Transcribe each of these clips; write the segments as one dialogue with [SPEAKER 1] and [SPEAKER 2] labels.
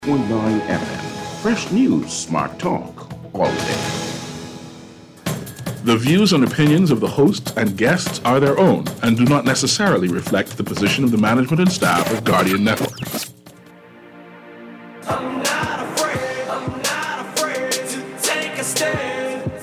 [SPEAKER 1] 101.9 FM. Fresh news, smart talk, all day. The views and opinions of the hosts and guests are their own and do not necessarily reflect the position of the management and staff of Guardian Network.
[SPEAKER 2] I'm not afraid to take a stand,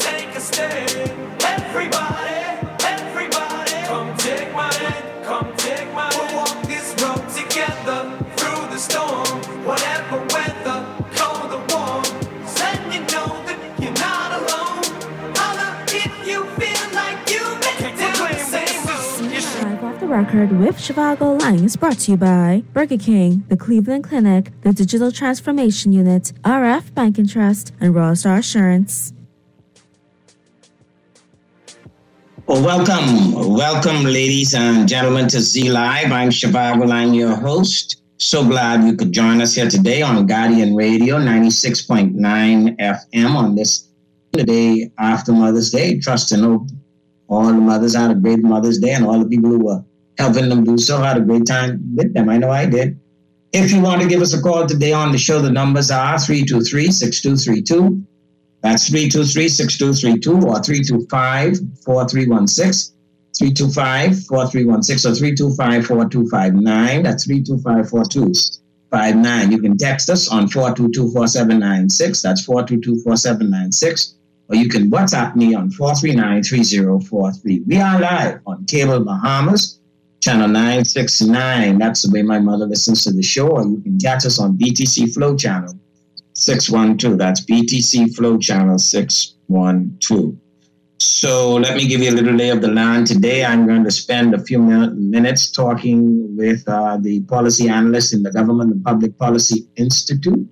[SPEAKER 2] Everybody, come take my hand, we'll walk this road together through the storm, whatever weather, cold or warm. Just letting you know that you're not alone. Holla if you feel like you make it down the same road.
[SPEAKER 3] Live off the record with Shivago Lang is brought to you by Burger King, the Cleveland Clinic, the Digital Transformation Unit, RF Bank and Trust, and Royal Star Assurance.
[SPEAKER 4] Well, welcome, ladies and gentlemen, to Z Live. I'm Shivago Lang, your host. So glad you could join us here today on Guardian Radio 96.9 FM on this day after Mother's Day. Trust and hope all the mothers had a great Mother's Day, and all the people who were helping them do so had a great time with them. I know I did. If you want to give us a call today on the show, the numbers are 323-6232. That's 323-6232 or 325-4316. 325-4316 or 325-4259. That's 325-4259. You can text us on 422-4796. That's 422-4796. Or you can WhatsApp me on 439-3043. We are live on Cable Bahamas, channel 969. That's the way my mother listens to the show. Or you can catch us on BTC Flow channel 612. That's BTC Flow channel 612. So let me give you a little lay of the land. Today, I'm going to spend a few minutes talking with the policy analyst in the Government and Public Policy Institute,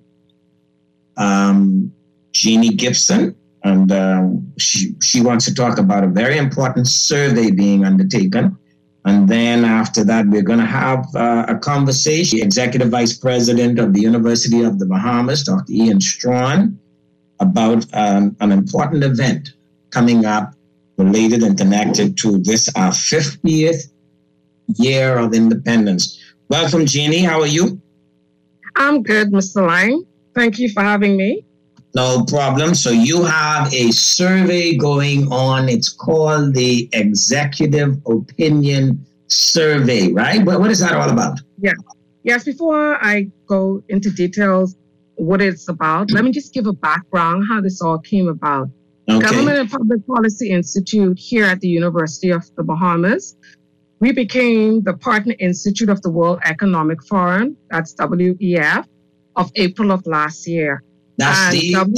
[SPEAKER 4] Jeannie Gibson. And she wants to talk about a very important survey being undertaken. And then after that, we're going to have a conversation. Executive Vice President of the University of the Bahamas, Dr. Ian Strawn, about an important event coming up related and connected to this, our 50th year of independence. Welcome, Jeannie. How are you?
[SPEAKER 5] I'm good, Mr. Lang. Thank you for having me.
[SPEAKER 4] No problem. So you have a survey going on. It's called the Executive Opinion Survey, right? What is that all about?
[SPEAKER 5] Yes. Before I go into details what it's about, let me just give a background how this all came about.
[SPEAKER 4] Okay.
[SPEAKER 5] Government and Public Policy Institute here at the University of the Bahamas, we became the partner institute of the World Economic Forum, that's WEF, of April of last year.
[SPEAKER 4] That's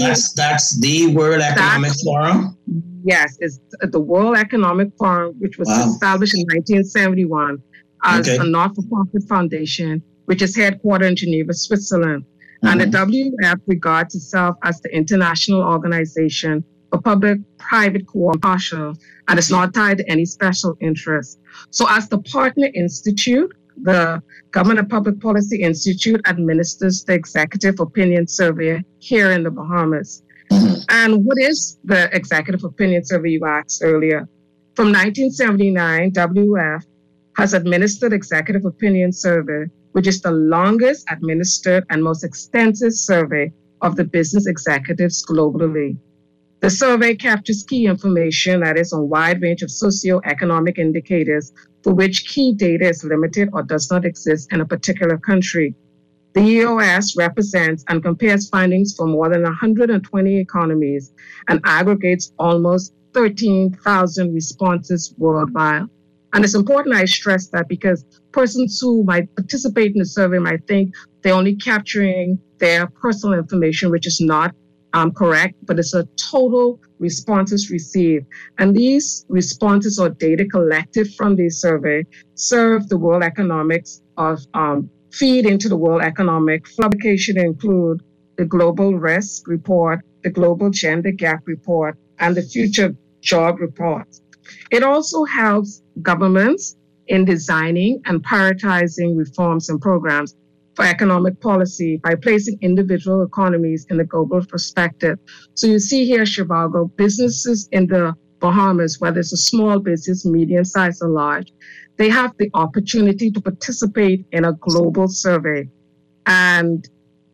[SPEAKER 4] the World Economic Forum?
[SPEAKER 5] Yes, it's the World Economic Forum, which was established in 1971 as a not-for-profit foundation, which is headquartered in Geneva, Switzerland. And the WEF regards itself as the international organization for public-private cooperation, and it's not tied to any special interest. So as the partner institute, the Government and Public Policy Institute administers the Executive Opinion Survey here in the Bahamas. And what is the Executive Opinion Survey, you asked earlier? From 1979, WF has administered Executive Opinion Survey, which is the longest administered and most extensive survey of the business executives globally. The survey captures key information that is on a wide range of socioeconomic indicators for which key data is limited or does not exist in a particular country. The EOS represents and compares findings from more than 120 economies and aggregates almost 13,000 responses worldwide. And it's important I stress that because persons who might participate in the survey might think they're only capturing their personal information, which is not correct, but it's a total responses received. And these responses or data collected from this survey serve the world economics of feed into the world economic. Publication include the Global Risk Report, the Global Gender Gap Report, and the Future Job Report. It also helps governments in designing and prioritizing reforms and programs for economic policy by placing individual economies in the global perspective. So you see here, Shivago, businesses in the Bahamas, whether it's a small business, medium-sized or large, they have the opportunity to participate in a global survey. And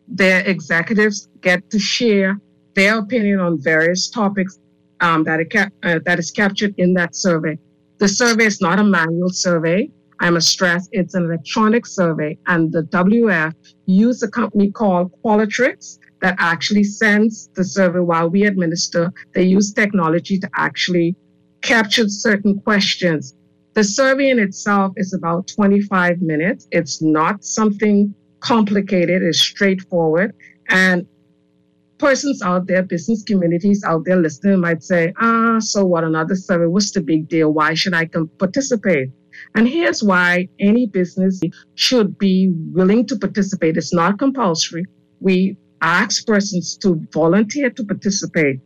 [SPEAKER 5] their executives get to share their opinion on various topics that is captured in that survey. The survey is not a manual survey. I must stress it's an electronic survey, and the WF used a company called Qualtrics that actually sends the survey while we administer. They use technology to actually capture certain questions. The survey in itself is about 25 minutes. It's not something complicated. It's straightforward. And persons out there, business communities out there listening might say, so what, another survey? What's the big deal? Why should I participate? And here's why any business should be willing to participate. It's not compulsory. We ask persons to volunteer to participate.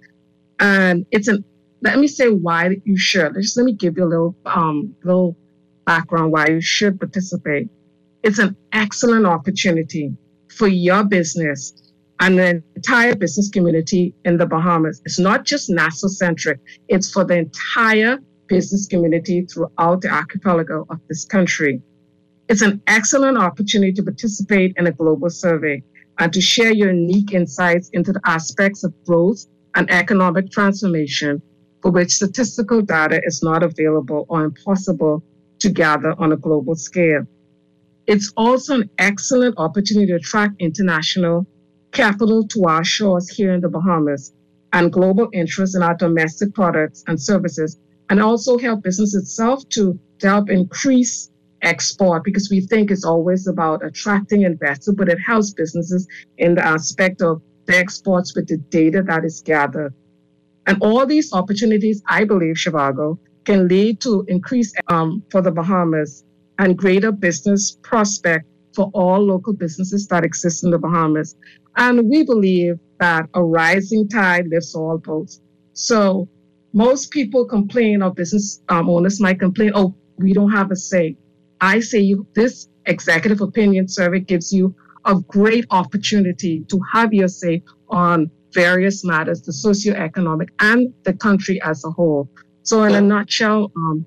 [SPEAKER 5] And let me say why you should. Let me give you a little background why you should participate. It's an excellent opportunity for your business and the entire business community in the Bahamas. It's not just Nassau-centric. It's for the entire business community throughout the archipelago of this country. It's an excellent opportunity to participate in a global survey and to share your unique insights into the aspects of growth and economic transformation for which statistical data is not available or impossible to gather on a global scale. It's also an excellent opportunity to attract international capital to our shores here in the Bahamas and global interest in our domestic products and services, and also help business itself to help increase export, because we think it's always about attracting investors, but it helps businesses in the aspect of the exports with the data that is gathered. And all these opportunities, I believe, Zhivago, can lead to increased for the Bahamas and greater business prospect for all local businesses that exist in the Bahamas. And we believe that a rising tide lifts all boats. So most people complain, or business owners might complain, oh, we don't have a say. I say this executive opinion survey gives you a great opportunity to have your say on various matters, the socioeconomic and the country as a whole. So in a nutshell,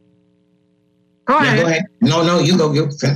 [SPEAKER 5] go ahead.
[SPEAKER 4] No, you go.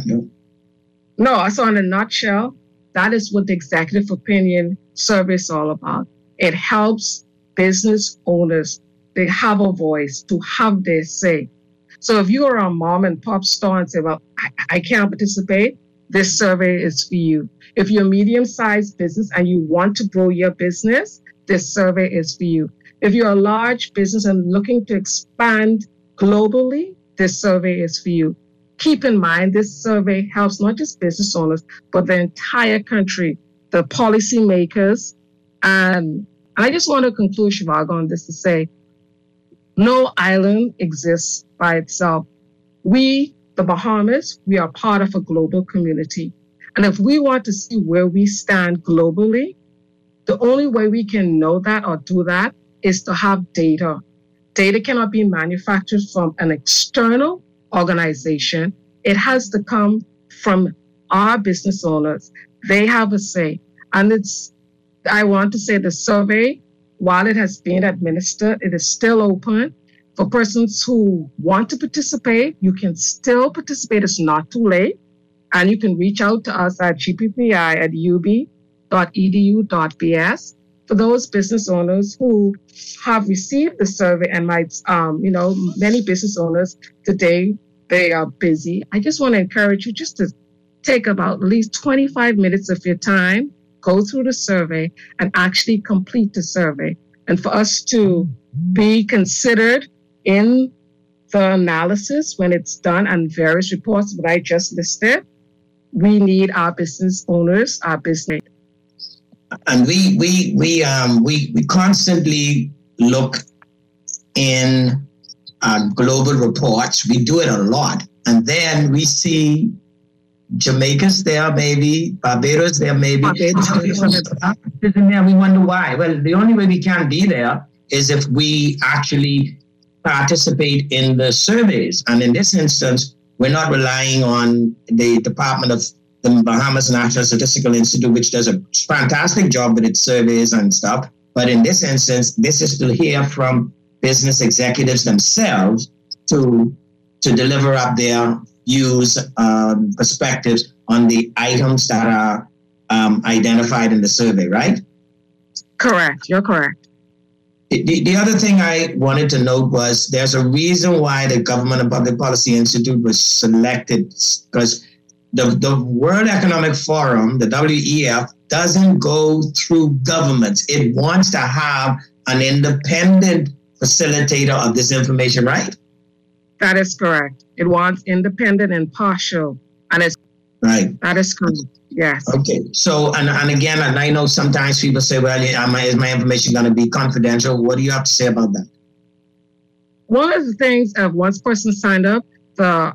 [SPEAKER 5] No, so in a nutshell, that is what the executive opinion survey is all about. It helps business owners, they have a voice to have their say. So if you are a mom and pop store and say, well, I can't participate, this survey is for you. If you're a medium-sized business and you want to grow your business, this survey is for you. If you're a large business and looking to expand globally, this survey is for you. Keep in mind, this survey helps not just business owners, but the entire country, the policymakers. And I just want to conclude, Zhivago, on this to say, no island exists by itself. We, the Bahamas, we are part of a global community. And if we want to see where we stand globally, the only way we can know that or do that is to have data. Data cannot be manufactured from an external organization. It has to come from our business owners. They have a say. And I want to say the survey, while it has been administered, it is still open. For persons who want to participate, you can still participate. It's not too late. And you can reach out to us at gppi@ub.edu.bs. For those business owners who have received the survey and might, many business owners today, they are busy. I just want to encourage you just to take about at least 25 minutes of your time, go through the survey and actually complete the survey. And for us to be considered in the analysis when it's done and various reports that I just listed, we need our business owners, our business.
[SPEAKER 4] And we constantly look in global reports. We do it a lot. And then we see Jamaica's there, maybe, Barbados there, maybe. We wonder why. Well, the only way we can be there is if we actually participate in the surveys. And in this instance, we're not relying on the Department of the Bahamas National Statistical Institute, which does a fantastic job with its surveys and stuff. But in this instance, this is to hear from business executives themselves to deliver up their views, perspectives on the items that are identified in the survey, right?
[SPEAKER 5] Correct. You're correct.
[SPEAKER 4] The other thing I wanted to note was there's a reason why the Government and Public Policy Institute was selected, because the World Economic Forum, the WEF, doesn't go through governments. It wants to have an independent facilitator of this information, right?
[SPEAKER 5] That is correct. It wants independent and partial, and it's
[SPEAKER 4] right.
[SPEAKER 5] That is correct. Yes.
[SPEAKER 4] Okay. So, and again, and I know sometimes people say, well, is my information going to be confidential? What do you have to say about that?
[SPEAKER 5] One of the things, once person signed up, the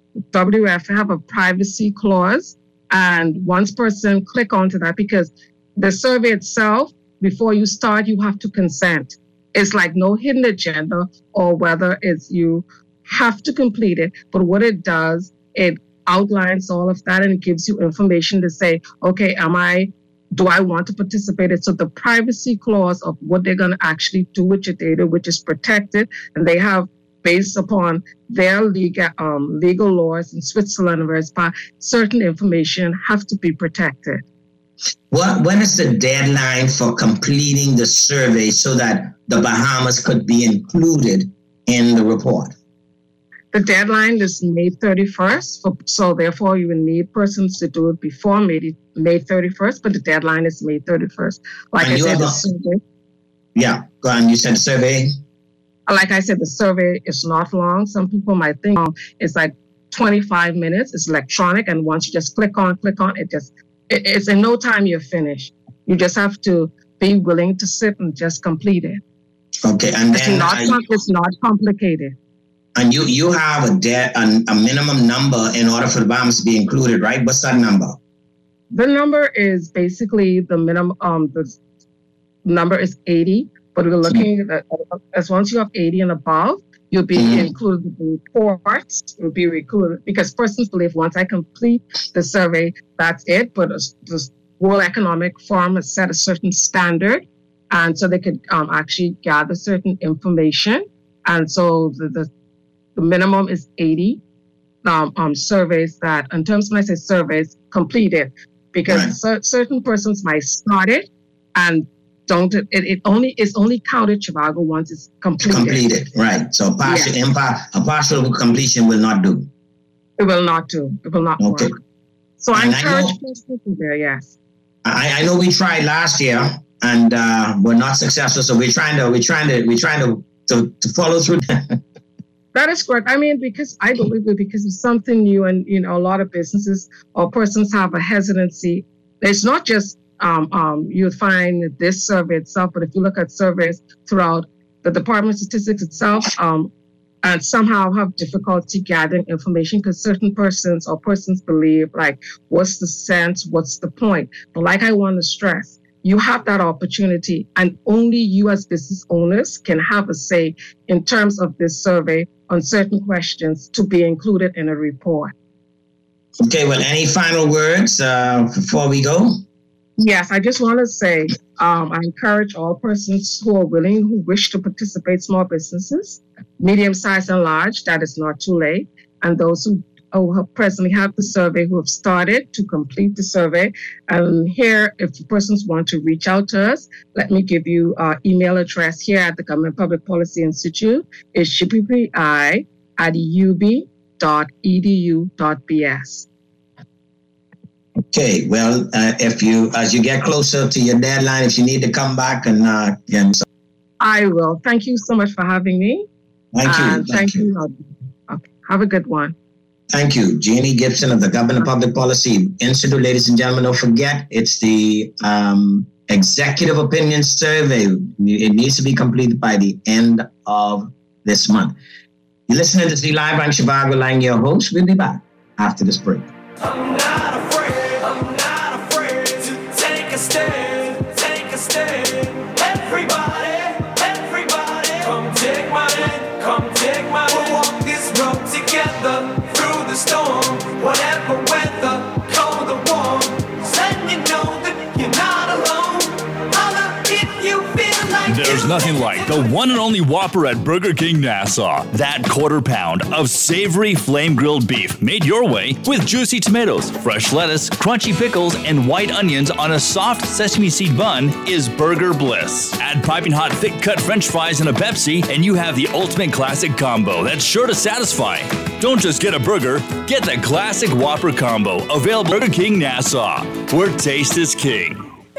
[SPEAKER 5] WF have a privacy clause, and once person click onto that, because the survey itself, before you start, you have to consent. It's like no hidden agenda, or whether it's you have to complete it. But what it does, it outlines all of that, and it gives you information to say, okay, do I want to participate in? So the privacy clause of what they're going to actually do with your data, which is protected, and they have, based upon their legal laws in Switzerland, whereas certain information have to be protected.
[SPEAKER 4] When is the deadline for completing the survey so that the Bahamas could be included in the report?
[SPEAKER 5] The deadline is May 31st, so therefore you will need persons to do it before May 31st, but the deadline is May 31st. Like I said, the survey.
[SPEAKER 4] Yeah, go on. You said survey.
[SPEAKER 5] Like I said, the survey is not long. Some people might think it's like 25 minutes. It's electronic, and once you just click on, it's in no time you're finished. You just have to be willing to sit and just complete it.
[SPEAKER 4] Okay, and then
[SPEAKER 5] it's not complicated.
[SPEAKER 4] And you have a minimum number in order for the Bahamas to be included, right? What's that number?
[SPEAKER 5] The number is basically the minimum. The number is 80, but we're looking at as once you have 80 and above, you'll be included in the reports. You'll be included because persons believe once I complete the survey, that's it. But the World Economic Forum has set a certain standard, and so they could actually gather certain information, and so the minimum is 80 surveys that, in terms when I say surveys, completed, because certain persons might start it and it's only counted Trivago once it's completed.
[SPEAKER 4] Right. So a partial completion will not do.
[SPEAKER 5] It will not do. It will not work. So I encourage persons to there, yes.
[SPEAKER 4] I know we tried last year and we're not successful, so we're trying to follow through.
[SPEAKER 5] That is correct. I mean, because I believe it because it's something new, and a lot of businesses or persons have a hesitancy. It's not just you find this survey itself, but if you look at surveys throughout the Department of Statistics itself, and somehow have difficulty gathering information because certain persons believe like, what's the sense? What's the point? But like I want to stress, you have that opportunity, and only you as business owners can have a say in terms of this survey on certain questions to be included in a report.
[SPEAKER 4] Okay, well, any final words before we go?
[SPEAKER 5] Yes, I just want to say I encourage all persons who are willing, who wish to participate, small businesses, medium-sized and large, that is not too late, and those who presently have the survey, who have started to complete the survey. And here, if persons want to reach out to us, let me give you our email address here at the Government Public Policy Institute. It's gppi@ub.edu.bs.
[SPEAKER 4] Okay, well, as you get closer to your deadline, if you need to come back
[SPEAKER 5] I will. Thank you so much for having me.
[SPEAKER 4] Thank you.
[SPEAKER 5] Okay. Have a good one.
[SPEAKER 4] Thank you. Jeannie Gibson of the Government of Public Policy Institute. Ladies and gentlemen, don't forget, it's the Executive Opinion Survey. It needs to be completed by the end of this month. You're listening to Z Live. I'm Trivago Lang, your host. We'll be back after this break.
[SPEAKER 2] I'm not afraid to take a stand, Everybody, come take my hand, We'll walk this road together through the storm, whatever weather, cold or warm. Then you know that you're not alone. Holla if you feel like
[SPEAKER 6] There's nothing like the one and only Whopper at Burger King Nassau. That quarter pound of savory flame-grilled beef made your way with juicy tomatoes, fresh lettuce, crunchy pickles, and white onions on a soft sesame seed bun is burger bliss. Add piping hot thick-cut French fries and a Pepsi, and you have the ultimate classic combo that's sure to satisfy. Don't just get a burger, get the classic Whopper combo, available at Burger King Nassau, where taste is king.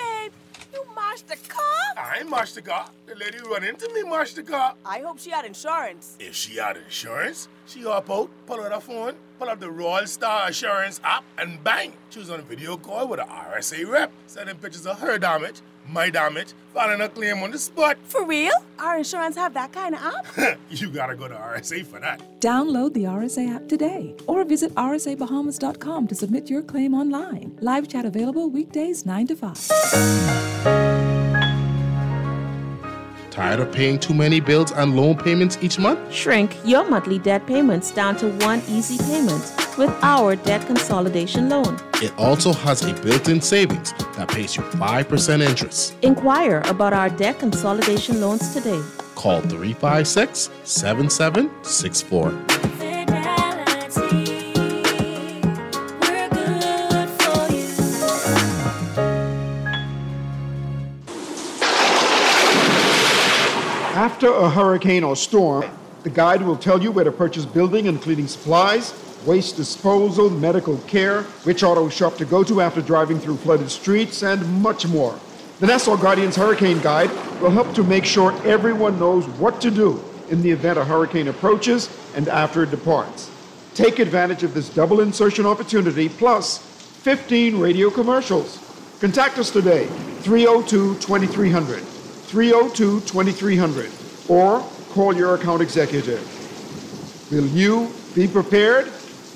[SPEAKER 7] I mashed the car. The lady run into me, mashed the car.
[SPEAKER 8] I hope she had insurance.
[SPEAKER 7] If she had insurance, she hop out, pull out her phone, pull up the Royal Star Assurance app, and bang! She was on a video call with a RSA rep, sending pictures of her damage, my damage, filing a claim on the spot.
[SPEAKER 8] For real? Our insurance have that kind of app?
[SPEAKER 7] You gotta go to RSA for that.
[SPEAKER 9] Download the RSA app today or visit rsabahamas.com to submit your claim online. Live chat available weekdays 9 to 5.
[SPEAKER 7] Tired of paying too many bills and loan payments each month?
[SPEAKER 10] Shrink your monthly debt payments down to one easy payment with our debt consolidation loan.
[SPEAKER 7] It also has a built-in savings that pays you 5% interest.
[SPEAKER 10] Inquire about our debt consolidation loans today.
[SPEAKER 7] Call 356-7764.
[SPEAKER 11] After a hurricane or storm, the guide will tell you where to purchase building and cleaning supplies, waste disposal, medical care, which auto shop to go to after driving through flooded streets, and much more. The Nassau Guardian's Hurricane Guide will help to make sure everyone knows what to do in the event a hurricane approaches and after it departs. Take advantage of this double insertion opportunity plus 15 radio commercials. Contact us today, 302-2300. 302-2300, or call your account executive. Will you be prepared?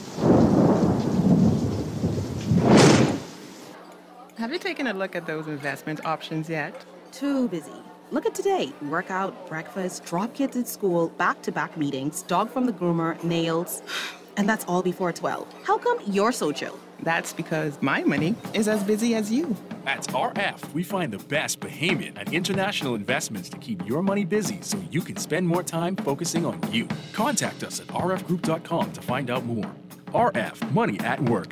[SPEAKER 12] Have you taken a look at those investment options yet?
[SPEAKER 13] Too busy. Look at today. Workout, breakfast, drop kids at school, back-to-back meetings, dog from the groomer, nails. And that's all before 12. How come you're so chill?
[SPEAKER 12] That's because my money is as busy as you.
[SPEAKER 14] At RF, we find the best Bahamian and international investments to keep your money busy so you can spend more time focusing on you. Contact us at rfgroup.com to find out more. RF, money at work.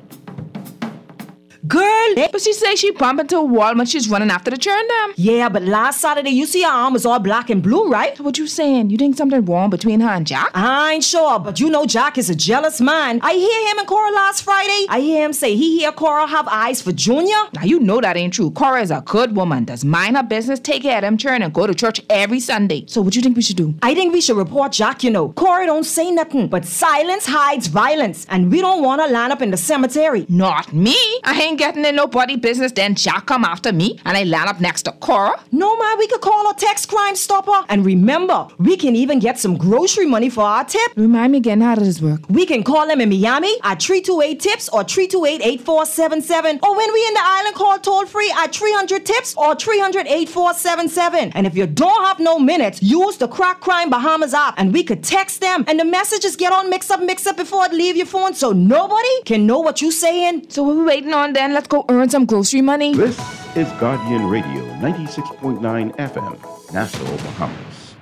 [SPEAKER 15] Girl, but she say she bumped into a wall when she's running after the churn them.
[SPEAKER 16] Yeah, but last Saturday you see her arm was all black and blue, right?
[SPEAKER 15] What you saying? You think something wrong between her and Jack?
[SPEAKER 16] I ain't sure, but you know Jack is a jealous man. I hear him and Cora last Friday. I hear him say he hear Cora have eyes for Junior.
[SPEAKER 15] Now you know that ain't true. Cora is a good woman, does mind her business, take care of them churn, and go to church every Sunday. So what you think we should do?
[SPEAKER 16] I think we should report Jack, you know. Cora don't say nothing, but silence hides violence, and we don't want to line up in the cemetery.
[SPEAKER 15] Not me. I ain't getting in nobody business, then Jack come after me and I land up next to Cora.
[SPEAKER 16] No, man, we could call a text Crime Stopper. And remember, we can even get some grocery money for our tip.
[SPEAKER 15] Remind me again, how does this work?
[SPEAKER 16] We can call them in Miami at 328-TIPS or 328-8477. Or when we in the island, call toll free at 300-TIPS or 300-8477. And if you don't have no minutes, use the Crack Crime Bahamas app and we could text them. And the messages get all mixed up before it leave your phone so nobody can know what you saying.
[SPEAKER 15] So what we waiting on then? Let's go earn some grocery money.
[SPEAKER 17] This is Guardian Radio 96.9 FM, Nassau, Bahamas.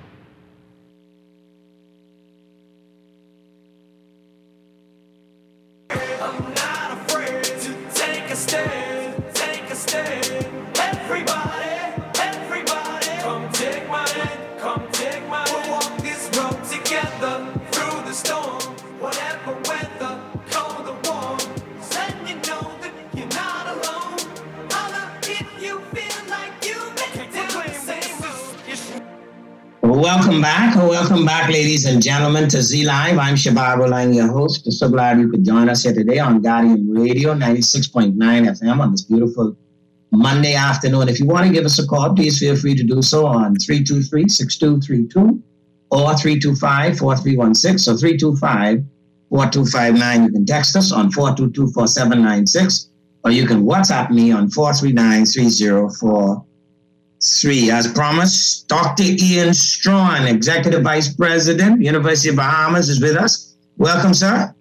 [SPEAKER 2] I'm not afraid to take a stand, take a stand. Everybody, come take my hand, come take my hand. We'll walk this road together through the storm, whatever weather, cold or warm. Then you know that you're not alone. Holla if you feel like you've been down the same road.
[SPEAKER 4] Welcome back, ladies and gentlemen, to Z Live. I'm Shabar Rolang, your host. We're so glad you could join us here today on Guardian Radio 96.9 FM on this beautiful Monday afternoon. If you want to give us a call, please feel free to do so on 323-6232 or 325-4316 or 325-4259. You can text us on 422-4796 or you can WhatsApp me on 439-3043. As promised, Dr. Ian Strachan, Executive Vice President, University of Bahamas, is with us. Welcome, sir.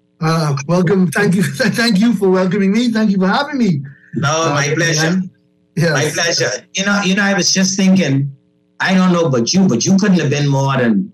[SPEAKER 18] Welcome. Thank you. Thank you for welcoming me. Thank you for having me.
[SPEAKER 4] No, my pleasure.
[SPEAKER 18] Yes.
[SPEAKER 4] My pleasure. You know, I was just thinking, I don't know about you, but you couldn't have been more than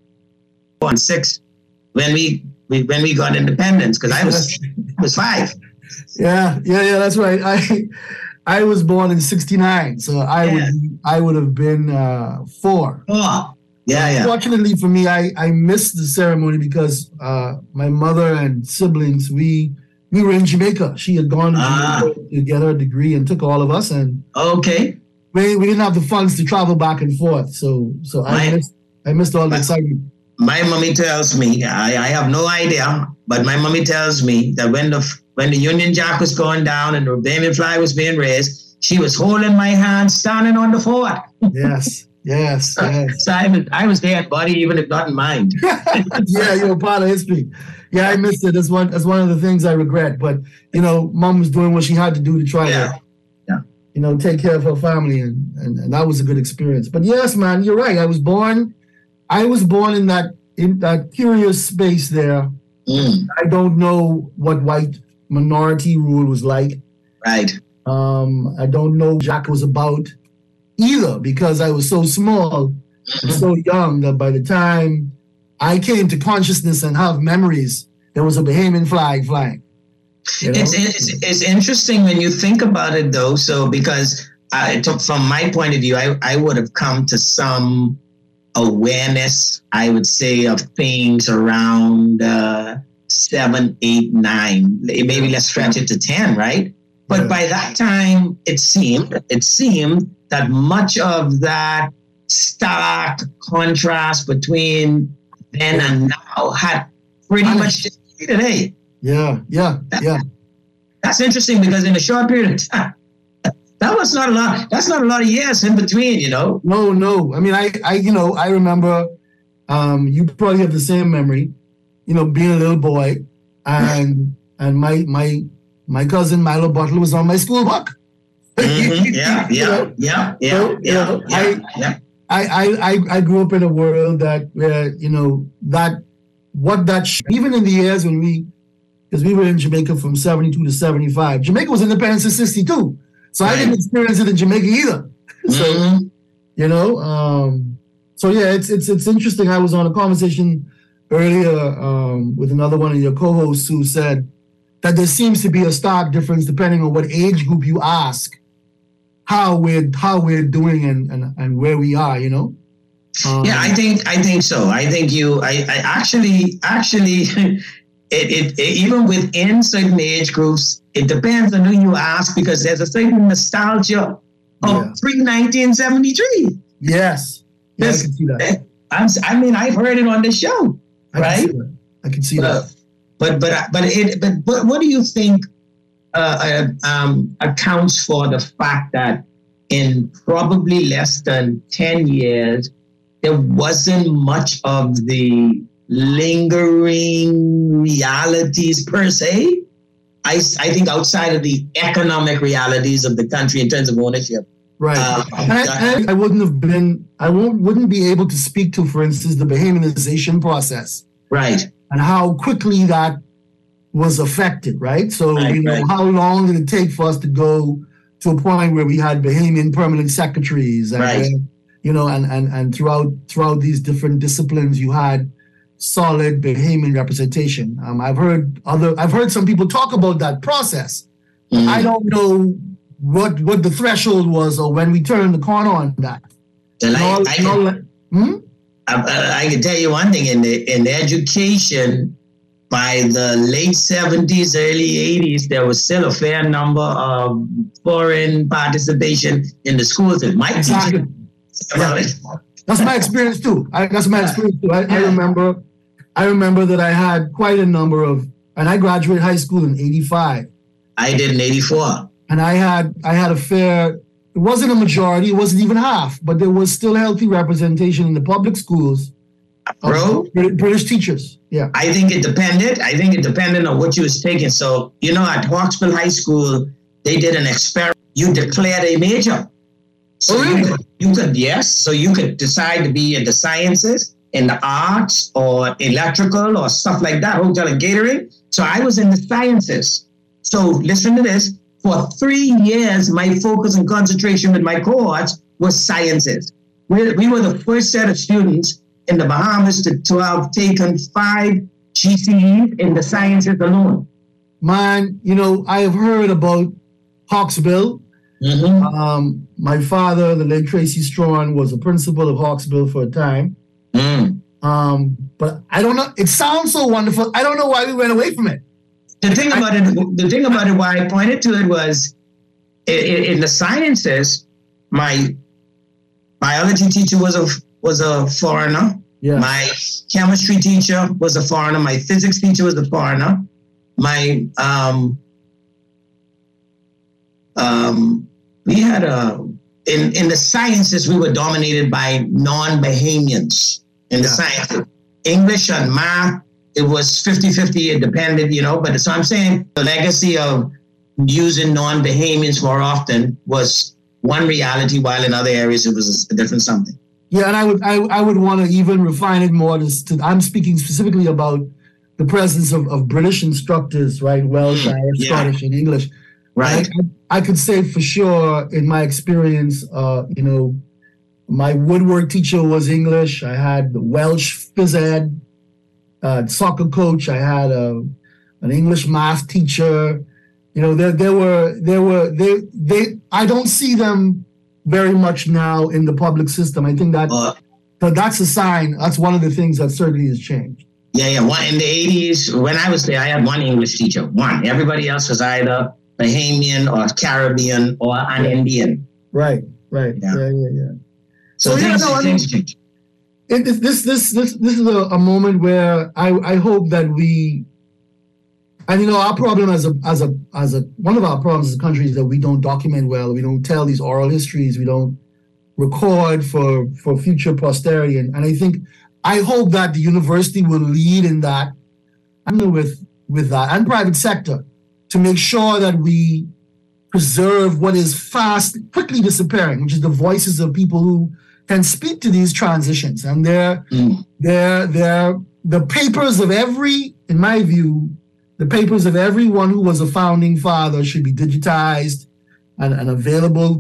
[SPEAKER 4] 6 when we got independence, because I was 5.
[SPEAKER 18] Yeah, that's right. I was born in '69, so I would have been 4.
[SPEAKER 4] Oh, yeah.
[SPEAKER 18] Fortunately for me, I missed the ceremony because my mother and siblings, we were in Jamaica. She had gone to Jamaica to get her degree and took all of us, and we didn't have the funds to travel back and forth. So I missed all the excitement.
[SPEAKER 4] My mommy tells me, I have no idea, but my mommy tells me that when the Union Jack was going down and the Bahamian flag was being raised, she was holding my hand, standing on the fort.
[SPEAKER 18] Yes.
[SPEAKER 4] So I was there, buddy, even if not in mind.
[SPEAKER 18] Yeah, you're a part of history. Yeah, I missed it. That's one of the things I regret. But Mom was doing what she had to do to try to, take care of her family, and that was a good experience. But yes, man, you're right. I was born in that curious space there. I don't know what white minority rule was like.
[SPEAKER 4] Right.
[SPEAKER 18] I don't know what Jack was about either, because I was so small and so young that by the time I came to consciousness and have memories, there was a Bahamian flag flying.
[SPEAKER 4] It's interesting when you think about it, though. So because from my point of view, I would have come to some awareness, I would say, of things around 7, 8, 9. Maybe let's stretch it to 10, right? But by that time, it seemed that much of that stark contrast between then and now had pretty much disappeared. Hey.
[SPEAKER 18] Yeah.
[SPEAKER 4] That's interesting, because in a short period of time, that's not a lot of years in between, No.
[SPEAKER 18] I mean, I remember, you probably have the same memory, being a little boy, and my cousin Milo Butler was on my school book.
[SPEAKER 4] Yeah.
[SPEAKER 18] I grew up in a world where even in the years when because we were in Jamaica from 72 to 75. Jamaica was independent in 62. So I didn't experience it in Jamaica either. So, it's interesting. I was on a conversation earlier with another one of your co-hosts who said that there seems to be a stark difference depending on what age group you ask, how we're doing and where we are,
[SPEAKER 4] I think so. I think I actually it even within certain age groups, it depends on who you ask, because there's a certain nostalgia of pre-1973.
[SPEAKER 18] Yes. I can see that.
[SPEAKER 4] I've heard it on the show, right?
[SPEAKER 18] I can see that.
[SPEAKER 4] But what do you think accounts for the fact that in probably less than 10 years, there wasn't much of the lingering realities per se? I think outside of the economic realities of the country in terms of ownership.
[SPEAKER 18] Right. I wouldn't be able to speak to, for instance, the Bahamianization process.
[SPEAKER 4] Right.
[SPEAKER 18] And how quickly that was affected, right? So, how long did it take for us to go to a point where we had Bahamian permanent secretaries? And, and throughout these different disciplines, you had solid Bahamian representation. I've heard some people talk about that process. I don't know what the threshold was or when we turned the corner on that.
[SPEAKER 4] I can tell you one thing, in education, by the late 70s, early 80s, there was still a fair number of foreign participation in the schools.
[SPEAKER 18] Exactly. That's my experience too. I remember that I had quite a number of, and I graduated high school in 85.
[SPEAKER 4] I did in 84.
[SPEAKER 18] And I had a fair, it wasn't a majority, it wasn't even half, but there was still healthy representation in the public schools. British teachers. Yeah.
[SPEAKER 4] I think it depended on what you was taking. So, at Hawksville High School, they did an experiment. You declared a major. So you could decide to be in the sciences, in the arts, or electrical, or stuff like that, hotel and catering. So I was in the sciences. So listen to this. for 3 years, my focus and concentration with my cohorts was sciences. We were the first set of students in the Bahamas to have taken 5 GCEs in the sciences alone.
[SPEAKER 18] Man, I have heard about Hawksbill. Mm-hmm. My father, the late Tracy Strawn, was a principal of Hawksbill for a time. But I don't know. It sounds so wonderful. I don't know why we went away from it.
[SPEAKER 4] The thing about it, why I pointed to it was in the sciences, my biology teacher was a foreigner. Yeah. My chemistry teacher was a foreigner. My physics teacher was a foreigner. My we had in the sciences, we were dominated by non-Bahamians in the sciences. English and math, it was 50-50, it depended, but so I'm saying the legacy of using non-Bahamians more often was one reality, while in other areas it was a different something.
[SPEAKER 18] Yeah, and I would want to even refine it more. I'm speaking specifically about the presence of British instructors, right? Welsh, Irish, Scottish, and English. Right. I could say for sure in my experience, my woodwork teacher was English. I had the Welsh phys ed, soccer coach. I had an English math teacher. I don't see them very much now in the public system. I think that's a sign. That's one of the things that certainly has changed.
[SPEAKER 4] Yeah. In the 80s, when I was there, I had one English teacher. One. Everybody else was either Bahamian or Caribbean or an Indian.
[SPEAKER 18] Right. Yeah. So things change. This is a moment where I hope that we, and our problem as a one of our problems as a country is that we don't document well. We don't tell these oral histories. We don't record for future posterity. And I hope that the university will lead in that, with that, and private sector, to make sure that we preserve what is quickly disappearing, which is the voices of people who can speak to these transitions. And they're the papers of in my view, the papers of everyone who was a founding father should be digitized and available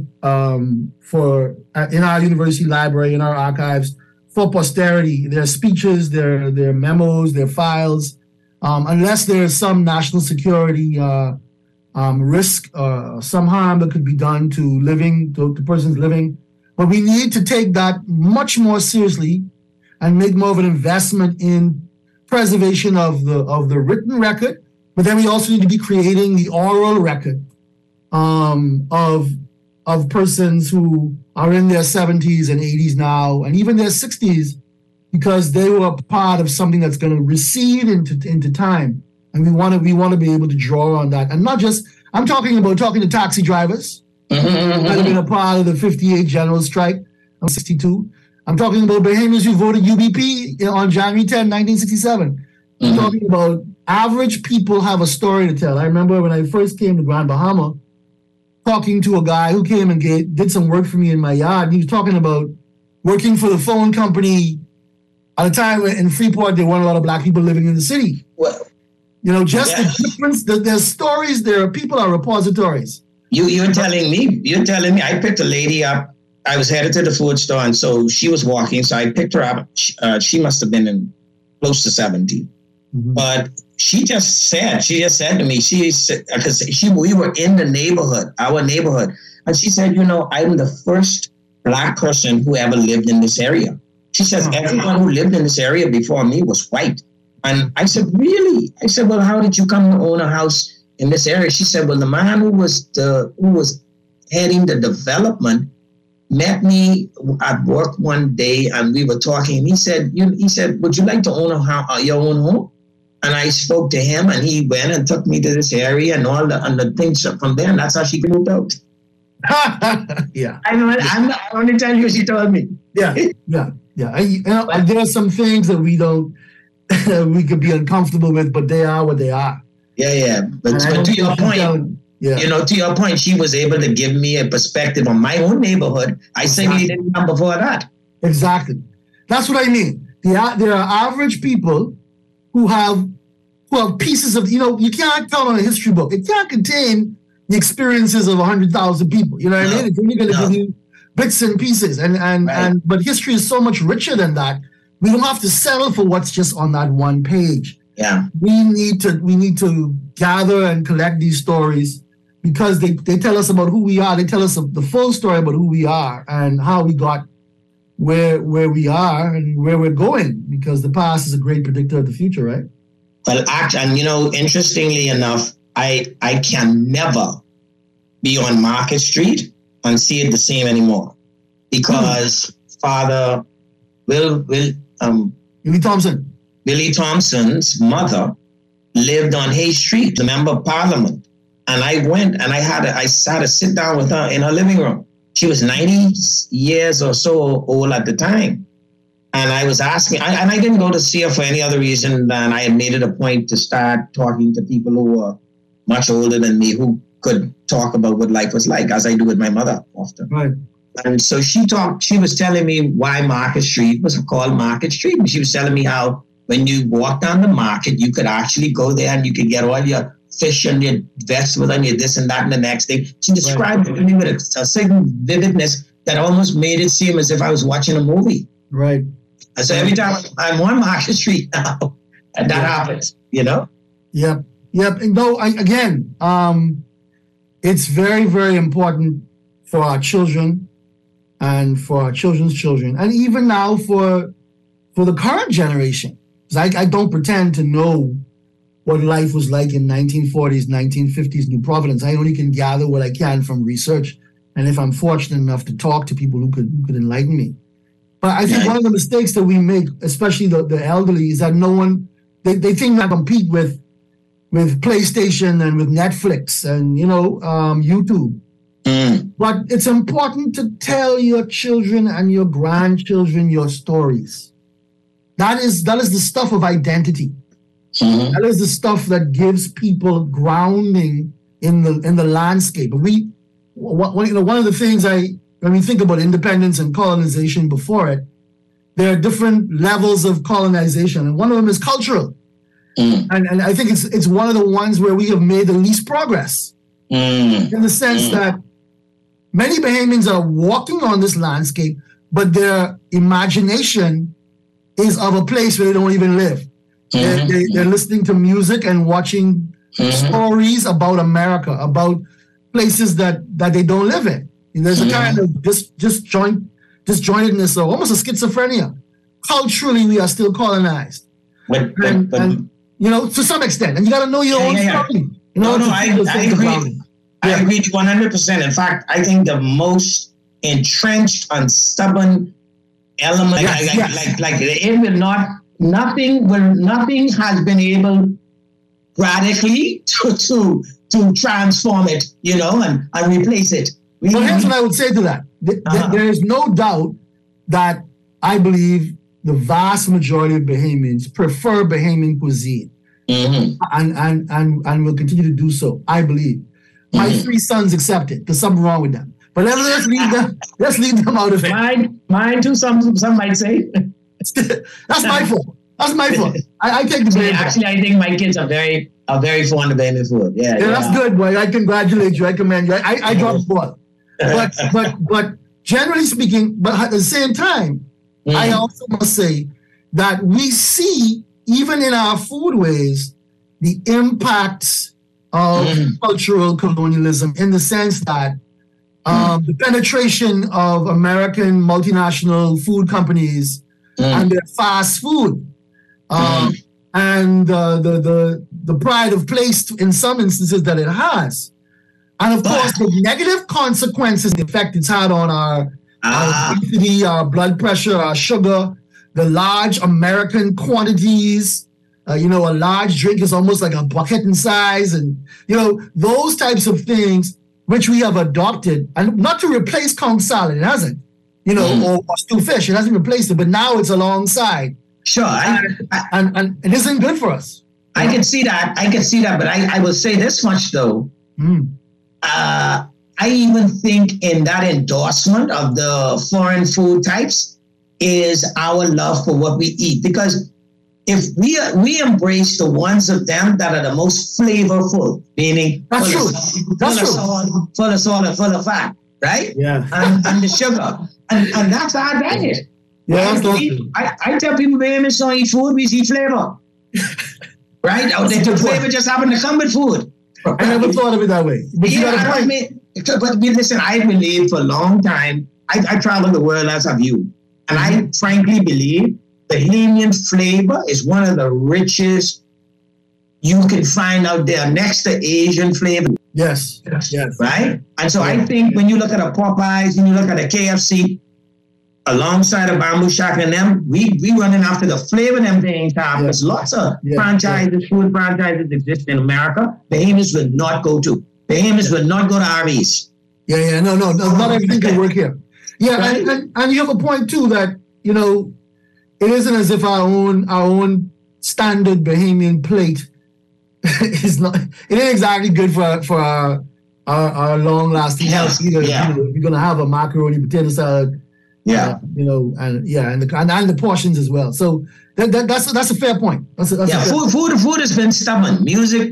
[SPEAKER 18] in our university library, in our archives, for posterity. Their speeches, their memos, their files, unless there's some national security risk, some harm that could be done to persons living. But we need to take that much more seriously and make more of an investment in preservation of the written record. But then we also need to be creating the oral record of persons who are in their 70s and 80s now, and even their 60s, because they were part of something that's going to recede into time. And we want to be able to draw on that. And not just, I'm talking to taxi drivers that have been a part of the 58 general strike of 62. I'm talking about Bahamians who voted UBP on January 10, 1967. I'm talking about average people have a story to tell. I remember when I first came to Grand Bahama, talking to a guy who came and did some work for me in my yard. And he was talking about working for the phone company at a time in Freeport. There weren't a lot of black people living in the city. Well, the difference. There's stories. People are repositories.
[SPEAKER 4] You're telling me. I picked a lady up. I was headed to the food store, and so she was walking. So I picked her up. She must have been close to 70. But she just said to me, because we were in the neighborhood, our neighborhood. And she said, I'm the first black person who ever lived in this area. She says, everyone who lived in this area before me was white. And I said, really? I said, well, how did you come to own a house in this area? She said, well, the man who was heading the development met me at work one day, and we were talking. And he said, would you like to own your own home? And I spoke to him, and he went and took me to this area and all the things from there. And that's how she moved out.
[SPEAKER 18] Yeah.
[SPEAKER 4] I'm going to tell you, she told me.
[SPEAKER 18] Yeah. There are some things that we could be uncomfortable with, but they are what they are.
[SPEAKER 4] Yeah. But to your point, to your point, she was able to give me a perspective on my own neighborhood. I simply didn't come before that.
[SPEAKER 18] Exactly. That's what I mean. There are average people who have pieces of, you can't tell on a history book. It can't contain the experiences of 100,000 people. You know what I mean? It's only going to give you bits and pieces. But history is so much richer than that. We don't have to settle for what's just on that one page.
[SPEAKER 4] Yeah.
[SPEAKER 18] We need to gather and collect these stories because they tell us about who we are. They tell us the full story about who we are and how we got where we are and where we're going, because the past is a great predictor of the future, right?
[SPEAKER 4] Well, and interestingly enough, I can never be on Market Street and see it the same anymore, because Father Willie Thompson's mother lived on Hay Street, the Member of Parliament, and I went and I had to sit down with her in her living room. She was 90 years or so old at the time. And I was asking, and I didn't go to see her for any other reason than I had made it a point to start talking to people who were much older than me, who could talk about what life was like, as I do with my mother often.
[SPEAKER 18] Right.
[SPEAKER 4] And so she was telling me why Market Street was called Market Street. And she was telling me how when you walked down the market, you could actually go there and you could get all your fish and your vegetables and your this and that and the next thing. She described it to me with a certain vividness that almost made it seem as if I was watching a movie.
[SPEAKER 18] Right.
[SPEAKER 4] And so every time I'm on Market Street now, and that happens,
[SPEAKER 18] Yep. And though, it's very, very important for our children and for our children's children, and even now for the current generation. Because I don't pretend to know what life was like in 1940s, 1950s New Providence. I only can gather what I can from research, and if I'm fortunate enough to talk to people who could enlighten me. But I think one of the mistakes that we make, especially the elderly, is that they think they compete with PlayStation and with Netflix and YouTube. But it's important to tell your children and your grandchildren your stories. That is the stuff of identity. Mm-hmm. That is the stuff that gives people grounding in the landscape. One of the things when we think about independence and colonization before it, there are different levels of colonization, and one of them is cultural. And I think it's one of the ones where we have made the least progress, in the sense that many Bahamians are walking on this landscape, but their imagination is of a place where they don't even live. They're listening to music and watching stories about America, about places that they don't live in. And there's a kind of disjointedness, or almost a schizophrenia. Culturally, we are still colonized, and to some extent. And you got to know your own story.
[SPEAKER 4] I agree. I agree 100%. In fact, I think the most entrenched and stubborn element, it will not. Nothing has been able radically to transform it, and replace it.
[SPEAKER 18] Well, here's what I would say to that. There is no doubt that I believe the vast majority of Bahamians prefer Bahamian cuisine, and will continue to do so. I believe my three sons accept it. There's something wrong with them, but let's leave them. Let's leave them out of it.
[SPEAKER 4] Mine too. Some might say.
[SPEAKER 18] That's my fault. That's my fault. I take the blame.
[SPEAKER 4] Actually, I think my kids are very fond of Bahamian food. Yeah,
[SPEAKER 18] that's good, boy. I congratulate you. I commend you. I dropped the ball. But generally speaking, but at the same time, I also must say that we see, even in our foodways, the impacts of cultural colonialism, in the sense that the penetration of American multinational food companies and their fast food, and the pride of place in some instances that it has. And of course, the negative consequences, the effect it's had on our obesity, our blood pressure, our sugar, the large American quantities. A large drink is almost like a bucket in size, and those types of things which we have adopted, and not to replace conch salad, it hasn't, or stew fish, it hasn't replaced it, but now it's alongside.
[SPEAKER 4] Sure,
[SPEAKER 18] and it isn't good for us.
[SPEAKER 4] I can see that, but I will say this much though. I even think in that endorsement of the foreign food types is our love for what we eat. Because if we embrace the ones of them that are the most flavorful, meaning
[SPEAKER 18] that's true. That's true.
[SPEAKER 4] Full of salt and full of fat, right?
[SPEAKER 18] Yeah.
[SPEAKER 4] And the sugar. And that's our diet.
[SPEAKER 18] Yeah,
[SPEAKER 4] I tell people, baby, so eat food, we see flavor. Right? The flavor just happen to come with food.
[SPEAKER 18] I never thought of it that way. But
[SPEAKER 4] but listen, I believe for a long time, I travel the world as have you. And I frankly believe Bahamian flavor is one of the richest you can find out there next to Asian flavor.
[SPEAKER 18] Yes.
[SPEAKER 4] Right? And so I think when you look at a Popeyes and you look at a KFC, alongside a Bamboo Shack and them, we running after the flavor them things have. There's lots of franchises, food franchises exist in America. Bahamians will not go to. Bahamians will not go to Arby's.
[SPEAKER 18] Yeah. No, not everything can work here. Yeah, right? and you have a point too that, you know, it isn't as if our own standard Bahamian plate is not. It ain't exactly good for our long lasting health either.
[SPEAKER 4] Yeah.
[SPEAKER 18] You know, you're gonna have a macaroni potato salad.
[SPEAKER 4] Yeah,
[SPEAKER 18] you know, and the portions as well. So that's a fair point.
[SPEAKER 4] Food has been stubborn. Music,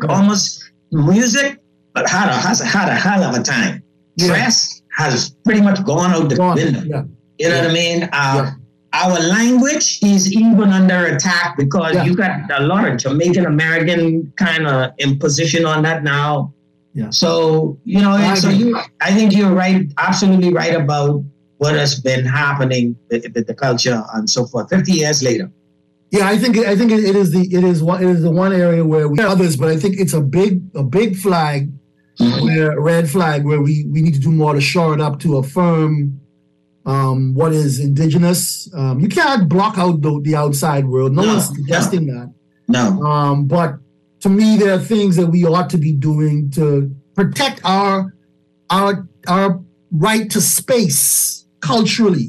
[SPEAKER 4] but has had a hell of a time. Dress has pretty much gone out the window.
[SPEAKER 18] Yeah.
[SPEAKER 4] You know what I mean? Our language is even under attack because you got a lot of Jamaican American kind of imposition on that now.
[SPEAKER 18] Yeah.
[SPEAKER 4] So you know, I think you're right, absolutely right about what has been happening with the culture and so forth 50 years later.
[SPEAKER 18] Yeah, I think it is the one area where we have others, but I think it's a big flag, a red flag where we need to do more to shore it up to affirm what is indigenous. You can't block out the outside world. No one's suggesting that.
[SPEAKER 4] No.
[SPEAKER 18] But to me, there are things that we ought to be doing to protect our right to space. Culturally,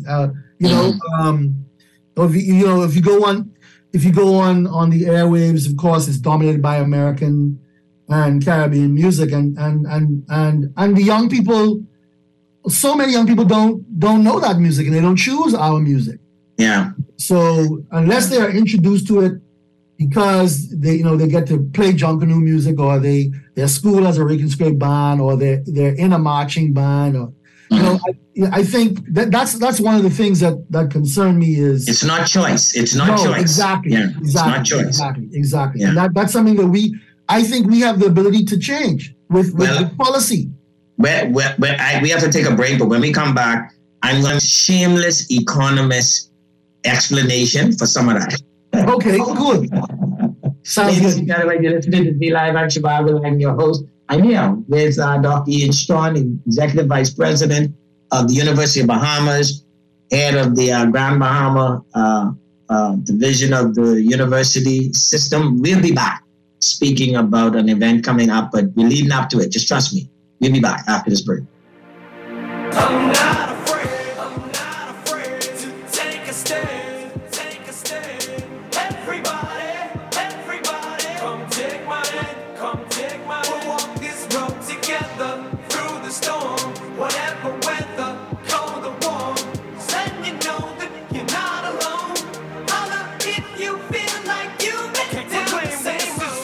[SPEAKER 18] if you go on the airwaves, of course, it's dominated by American and Caribbean music, and the young people. So many young people don't know that music, and they don't choose our music.
[SPEAKER 4] Yeah.
[SPEAKER 18] So unless they are introduced to it because they get to play Junkanoo music, or their school has a Rican Scrape band, or they're in a marching band, or. You know, I think that's one of the things that concern me is
[SPEAKER 4] it's not choice. It's not choice.
[SPEAKER 18] Exactly.
[SPEAKER 4] Yeah, it's not choice.
[SPEAKER 18] Exactly.
[SPEAKER 4] Yeah.
[SPEAKER 18] And that's something that I think we have the ability to change with policy.
[SPEAKER 4] We have to take a break, but when we come back, I'm going to shameless economist explanation for some of that.
[SPEAKER 18] Okay, good. Sounds
[SPEAKER 4] good. You're listening to Be Live at Chicago. I'm your host. I'm here with Dr. Ian Strachan, Executive Vice President of the University of Bahamas, head of the Grand Bahama division of the university system. We'll be back speaking about an event coming up, but we're leading up to it. Just trust me. We'll be back after this break.
[SPEAKER 2] I'm not afraid to take a stand, take a stand. Everybody, come take my hand, come take my hand. We'll walk this road together through the storm, whatever weather, cold or warm. Then you know that you're not alone. Holla if you feel like you've been down the same road.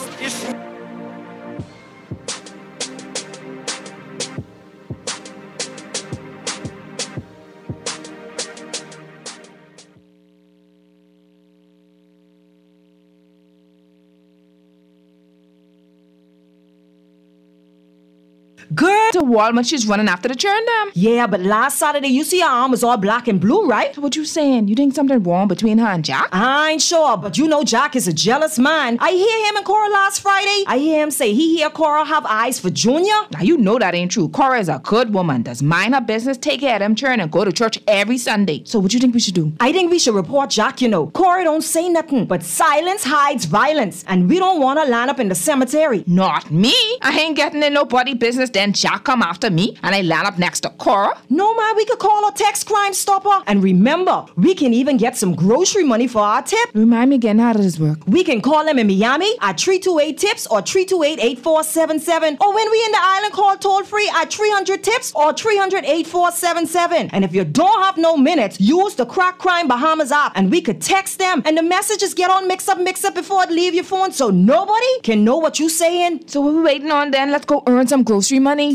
[SPEAKER 15] Girl, to Walmart, she's running after the churn them.
[SPEAKER 16] Yeah, but last Saturday, you see her arm was all black and blue, right?
[SPEAKER 15] What you saying? You think something wrong between her and Jack?
[SPEAKER 16] I ain't sure, but you know Jack is a jealous man. I hear him and Cora last Friday. I hear him say he hear Cora have eyes for Junior.
[SPEAKER 15] Now, you know that ain't true. Cora is a good woman, does mind her business, take care of them churn, and go to church every Sunday. So what you think we should do?
[SPEAKER 16] I think we should report Jack, you know. Cora don't say nothing, but silence hides violence, and we don't want to line up in the cemetery.
[SPEAKER 15] Not me. I ain't getting in nobody business, then Jack come after me and I land up next to Cora?
[SPEAKER 16] No, man, we could call a text Crime Stopper. And remember, we can even get some grocery money for our tip.
[SPEAKER 15] Remind me again, how does this work?
[SPEAKER 16] We can call them in Miami at 328-TIPS or 328-8477. Or when we in the island, call toll-free at 300-TIPS or 300-8477. And if you don't have no minutes, use the Crack Crime Bahamas app and we could text them and the messages get on mix up before it leave your phone so nobody can know what you saying.
[SPEAKER 15] So what we waiting on then? Let's go earn some grocery money.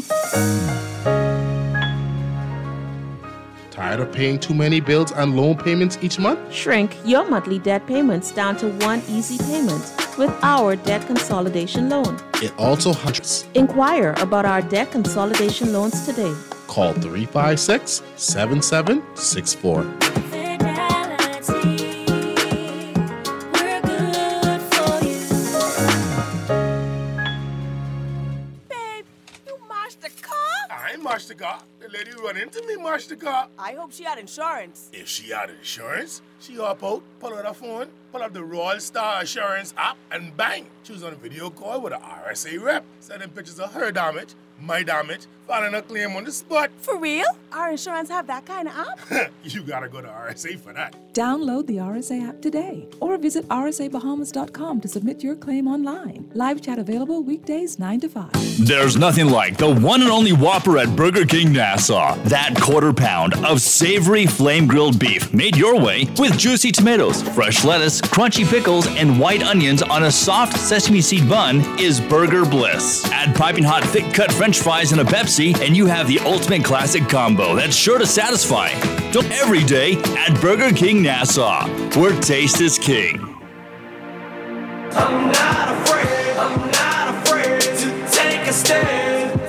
[SPEAKER 19] Tired of paying too many bills and loan payments each month?
[SPEAKER 10] Shrink your monthly debt payments down to one easy payment with our debt consolidation loan.
[SPEAKER 19] It also has.
[SPEAKER 10] Inquire about our debt consolidation loans today.
[SPEAKER 19] Call 356-7764.
[SPEAKER 7] March the car. The lady run into me, march the car.
[SPEAKER 8] I hope she had insurance.
[SPEAKER 7] If she had insurance, she hop out, pull out her phone, pull up the Royal Star Assurance app, and bang, she was on a video call with an RSA rep, sending pictures of her damage, my damage, filing a claim on the spot.
[SPEAKER 8] For real? Our insurance have that kind of app?
[SPEAKER 7] You gotta go to RSA for that.
[SPEAKER 9] Download the RSA app today or visit rsabahamas.com to submit your claim online. Live chat available weekdays 9 to 5.
[SPEAKER 6] There's nothing like the one and only Whopper at Burger King Nassau. That quarter pound of savory flame-grilled beef made your way with juicy tomatoes, fresh lettuce, crunchy pickles, and white onions on a soft sesame seed bun is burger bliss. Add piping hot thick-cut French fries and a Pepsi, and you have the ultimate classic combo that's sure to satisfy. Don't every day at Burger King Nassau, where taste is king.
[SPEAKER 2] I'm not afraid to take a stand,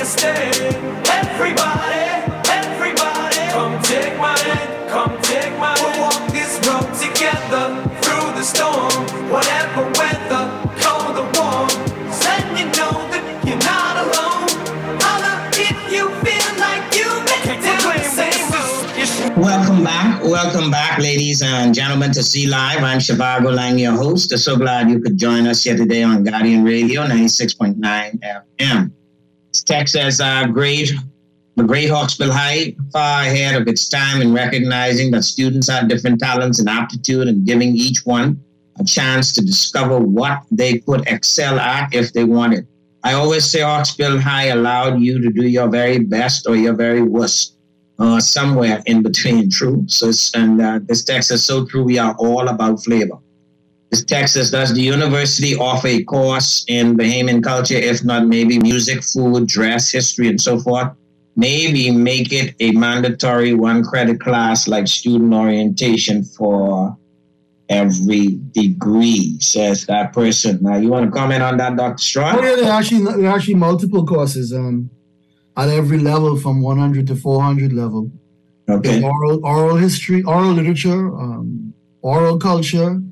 [SPEAKER 2] Everybody, come take my hand, We'll walk this road together through the storm, whatever weather, cold or warm. Let you know that you're not alone. Holler if you feel like you've been down the same road.
[SPEAKER 4] Welcome back, ladies and gentlemen, to C Live. I'm Shivago Lang, your host. I'm so glad you could join us here today on Guardian Radio 96.9 FM. This text says, the great Hawksbill High, far ahead of its time in recognizing that students have different talents and aptitude and giving each one a chance to discover what they could excel at if they wanted. I always say Hawksbill High allowed you to do your very best or your very worst. Somewhere in between, true. This text is so true. We are all about flavor. This text says, does the university offer a course in Bahamian culture? If not, maybe music, food, dress, history, and so forth. Maybe make it a mandatory 1-credit class like student orientation for every degree, says that person. Now, you want to comment on that, Dr. Strawn?
[SPEAKER 18] Oh, yeah, there are actually multiple courses. At every level from 100 to 400 level.
[SPEAKER 4] Okay.
[SPEAKER 18] Oral history, oral literature, oral culture,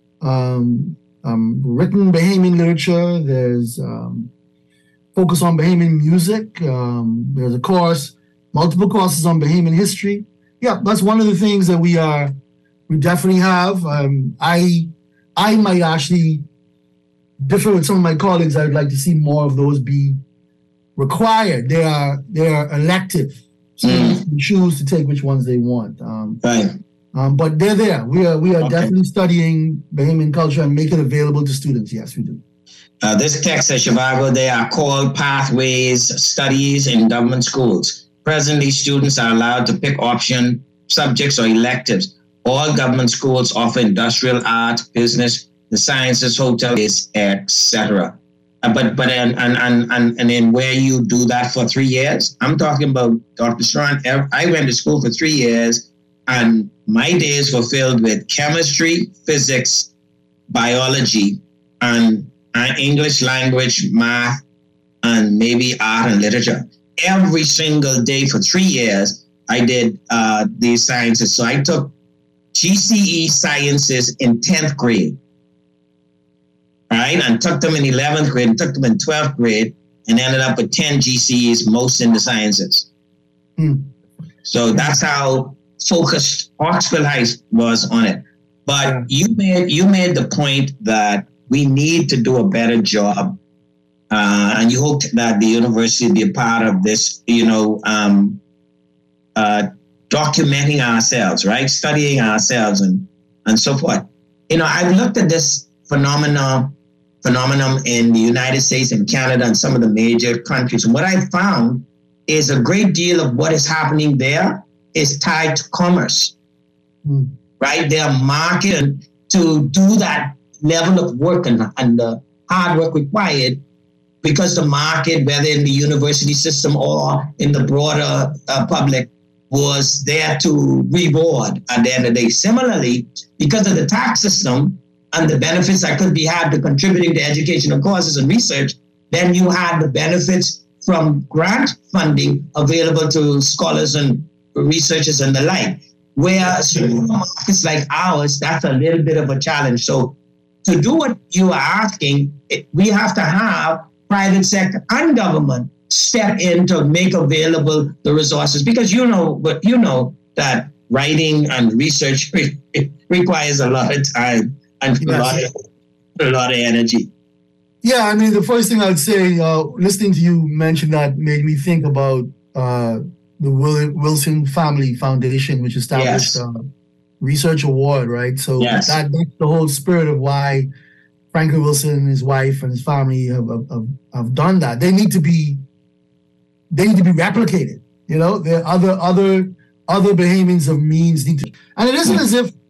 [SPEAKER 18] written Bahamian literature. There's focus on Bahamian music. There's a course, multiple courses on Bahamian history. Yeah, that's one of the things that we definitely have. I might actually differ with some of my colleagues. I'd like to see more of those be required. They are elective, so they can choose to take which ones they want.
[SPEAKER 4] Right.
[SPEAKER 18] But they're there. We are definitely studying Bahamian culture and make it available to students. Yes, we do.
[SPEAKER 4] This text says, Shivago, they are called pathways studies in government schools. Presently, students are allowed to pick option subjects or electives. All government schools offer industrial art, business, the sciences, hotels, etc. But in where you do that for 3 years, I'm talking about Dr. Strawn. I went to school for 3 years, and my days were filled with chemistry, physics, biology, and English language, math, and maybe art and literature. Every single day for 3 years, I did these sciences. So I took GCE sciences in 10th grade. Right, and took them in 11th grade and took them in 12th grade and ended up with 10 GCEs, most in the sciences. So that's how focused Hawksbill High was on it. But you made the point that we need to do a better job And you hope that the university will be a part of this, documenting ourselves, right? Studying ourselves and so forth. I've looked at this phenomenon in the United States and Canada and some of the major countries. And what I found is a great deal of what is happening there is tied to commerce, right? They are marketed to do that level of work and the hard work required because the market, whether in the university system or in the broader public, was there to reward at the end of the day. Similarly, because of the tax system and the benefits that could be had to contributing to educational causes and research, then you had the benefits from grant funding available to scholars and researchers and the like. Whereas markets like ours, that's a little bit of a challenge. So to do what you are asking, we have to have private sector and government step in to make available the resources, because you know that writing and research requires a lot of time and a lot of energy.
[SPEAKER 18] Yeah, I mean, the first thing I'd say, listening to you mention that made me think about the Wilson Family Foundation, which established Research Award, right? So that's the whole spirit of why Franklin Wilson, his wife, and his family have done that. They need to be replicated. There are other Bahamians of means need to, and it isn't as if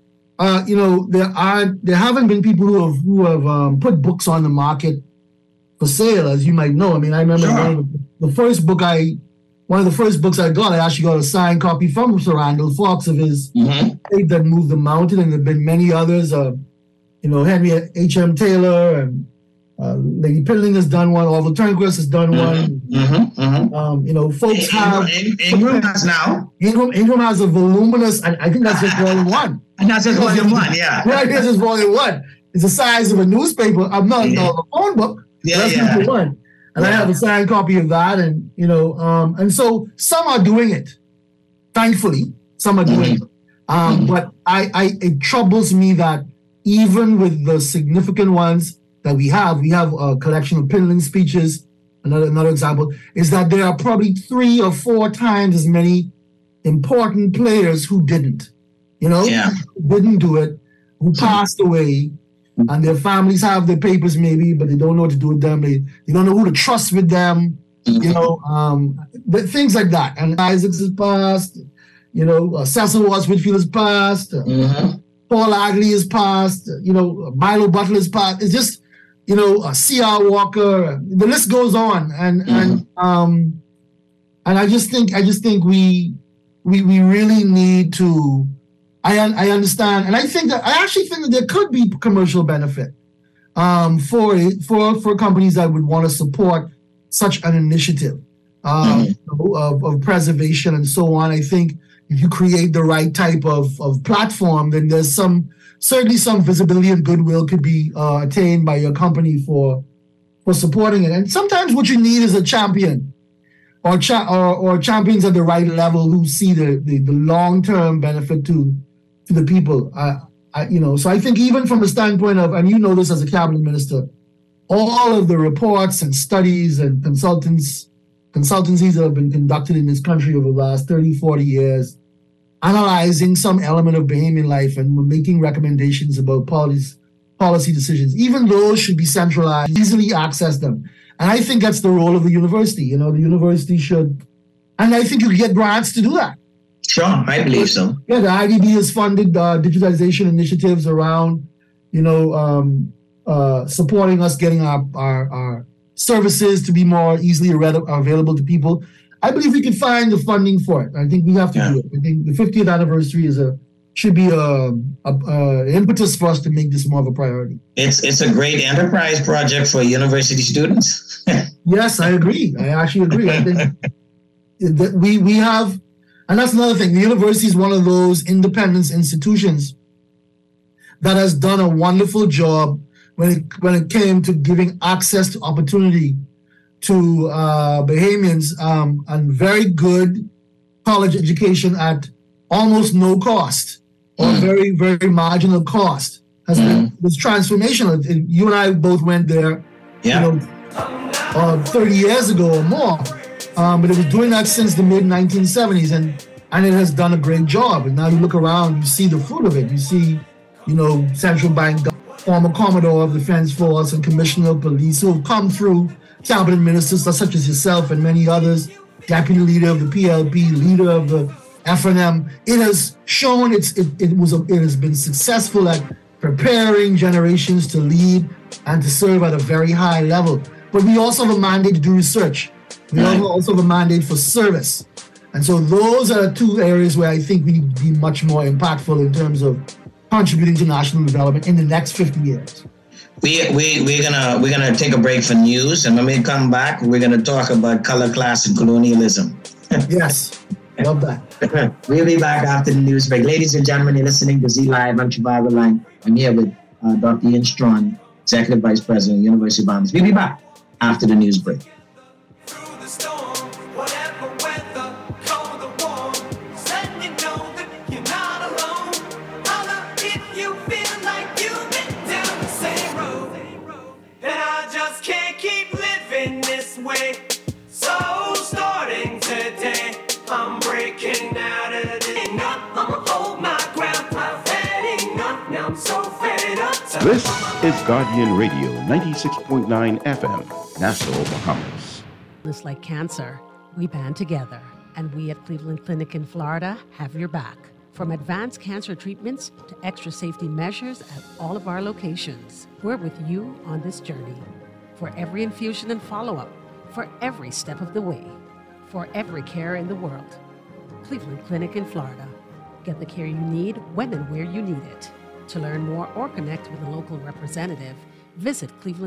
[SPEAKER 18] there haven't been people who have put books on the market for sale, as you might know. I mean, I remember one of the first books I got, I actually got a signed copy from Sir Randall Fox of his Fate That Moved the Mountain, and there have been many others. Henry H.M. Taylor and Lady Piddling has done one. Orville Turnquist has done one. Folks have
[SPEAKER 4] Ingram has now.
[SPEAKER 18] Ingram has a voluminous, and I think that's just volume one.
[SPEAKER 4] And that's just volume one, yeah.
[SPEAKER 18] Right, this is volume one. It's the size of a newspaper. I'm not a phone book. That's volume one. And I have a signed copy of that, and so some are doing it. Thankfully, some are doing it. But it troubles me that even with the significant ones that we have a collection of Piddling speeches. Another example is that there are probably 3 or 4 times as many important players who didn't, didn't do it, who passed away, and their families have their papers maybe, but they don't know what to do with them. They don't know who to trust with them, but things like that. And Isaacs has passed, Cecil Watts Whitfield has passed, Paul Agley has passed, Milo Butler has passed. It's just, C.R. Walker, the list goes on. And I just think we really need to, I understand, and I actually think that there could be commercial benefit for companies that would want to support such an initiative of preservation and so on. I think if you create the right type of platform, then there's certainly some visibility and goodwill could be attained by your company for supporting it. And sometimes what you need is a champion or champions at the right level who see the long-term benefit to the people. So I think even from a standpoint of, and this as a cabinet minister, all of the reports and studies and consultancies that have been conducted in this country over the last 30, 40 years, analyzing some element of Bahamian life and making recommendations about policy decisions, even those should be centralized, easily access them. And I think that's the role of the university. The university should, and I think you get grants to do that.
[SPEAKER 4] Sure, I believe so.
[SPEAKER 18] Yeah, the IDB has funded digitization initiatives around, supporting us getting our services to be more easily available to people. I believe we can find the funding for it. I think we have to do it. I think the 50th anniversary should be an impetus for us to make this more of a priority.
[SPEAKER 4] It's a great enterprise project for university students.
[SPEAKER 18] Yes, I agree. I actually agree. I think that we have, and that's another thing. The university is one of those independent institutions that has done a wonderful job when it came to giving access to opportunity to Bahamians and very good college education at almost no cost or very, very marginal cost was transformational. You and I both went there.
[SPEAKER 4] Yeah.
[SPEAKER 18] 30 years ago or more. But it was doing that since the mid-1970s, and it has done a great job. And now you look around, you see the fruit of it. You see, central bank, former Commodore of the Defense Force and Commissioner of Police who have come through, cabinet ministers such as yourself and many others, deputy leader of the PLP, leader of the FNM. It has shown it has been successful at preparing generations to lead and to serve at a very high level. But we also have a mandate to do research. We also have a mandate for service. And so those are two areas where I think we need to be much more impactful in terms of contributing to national development in the next 50 years.
[SPEAKER 4] We're gonna take a break for news, and when we come back, we're gonna talk about color, class, and colonialism.
[SPEAKER 18] Yes, love that.
[SPEAKER 4] We'll be back after the news break. Ladies and gentlemen, you're listening to Z Live on Chicago Line. I'm here with Dr. Ian Strachan, Executive Vice President, University of Bahamas. We'll be back after the news break.
[SPEAKER 2] So starting today, I'm breaking out of this. I'ma hold my ground. I've had enough. Now I'm so fed up.
[SPEAKER 17] This is Guardian Radio 96.9 FM, Nassau, Bahamas.
[SPEAKER 20] Just like cancer, we band together, and we at Cleveland Clinic in Florida have your back. From advanced cancer treatments to extra safety measures at all of our locations, we're with you on this journey. For every infusion and follow-up, for every step of the way, for every care in the world. Cleveland Clinic in Florida. Get the care you need when and where you need it. To learn more or connect with a local representative, visit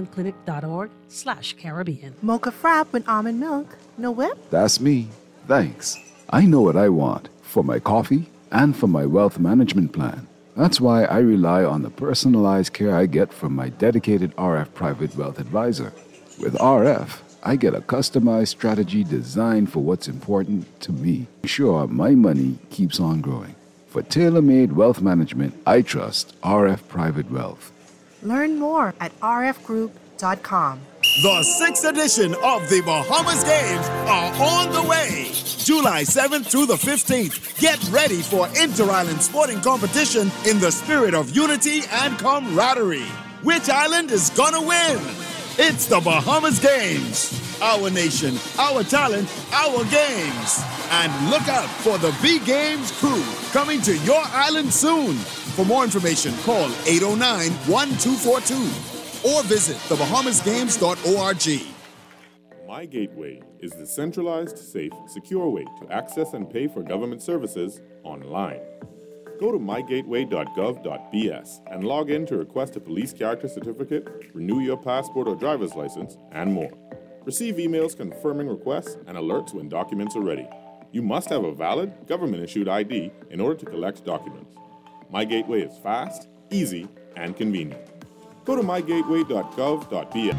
[SPEAKER 20] clevelandclinic.org/Caribbean.
[SPEAKER 8] Mocha frap with almond milk. No whip?
[SPEAKER 21] That's me. Thanks. I know what I want for my coffee and for my wealth management plan. That's why I rely on the personalized care I get from my dedicated RF Private Wealth Advisor. With RF, I get a customized strategy designed for what's important to me. Sure, my money keeps on growing. For tailor-made wealth management, I trust RF Private Wealth.
[SPEAKER 8] Learn more at rfgroup.com.
[SPEAKER 22] The 6th edition of the Bahamas Games are on the way. July 7th through the 15th. Get ready for inter-island sporting competition in the spirit of unity and camaraderie. Which island is gonna win? It's the Bahamas Games. Our nation, our talent, our games. And look out for the B-Games crew coming to your island soon. For more information, call 809-1242 or visit thebahamasgames.org.
[SPEAKER 23] My Gateway is the centralized, safe, secure way to access and pay for government services online. Go to mygateway.gov.bs and log in to request a police character certificate, renew your passport or driver's license, and more. Receive emails confirming requests and alerts when documents are ready. You must have a valid, government-issued ID in order to collect documents. My Gateway is fast, easy, and convenient. Go to mygateway.gov.bs.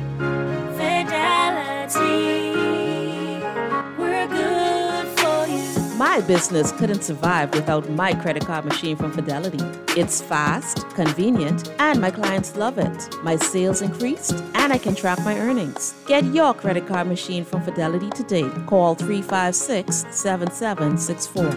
[SPEAKER 10] Fidelity, we're good for you. My business couldn't survive without my credit card machine from Fidelity. It's fast, convenient, and my clients love it. My sales increased, and I can track my earnings. Get your credit card machine from Fidelity today. Call 356-7764.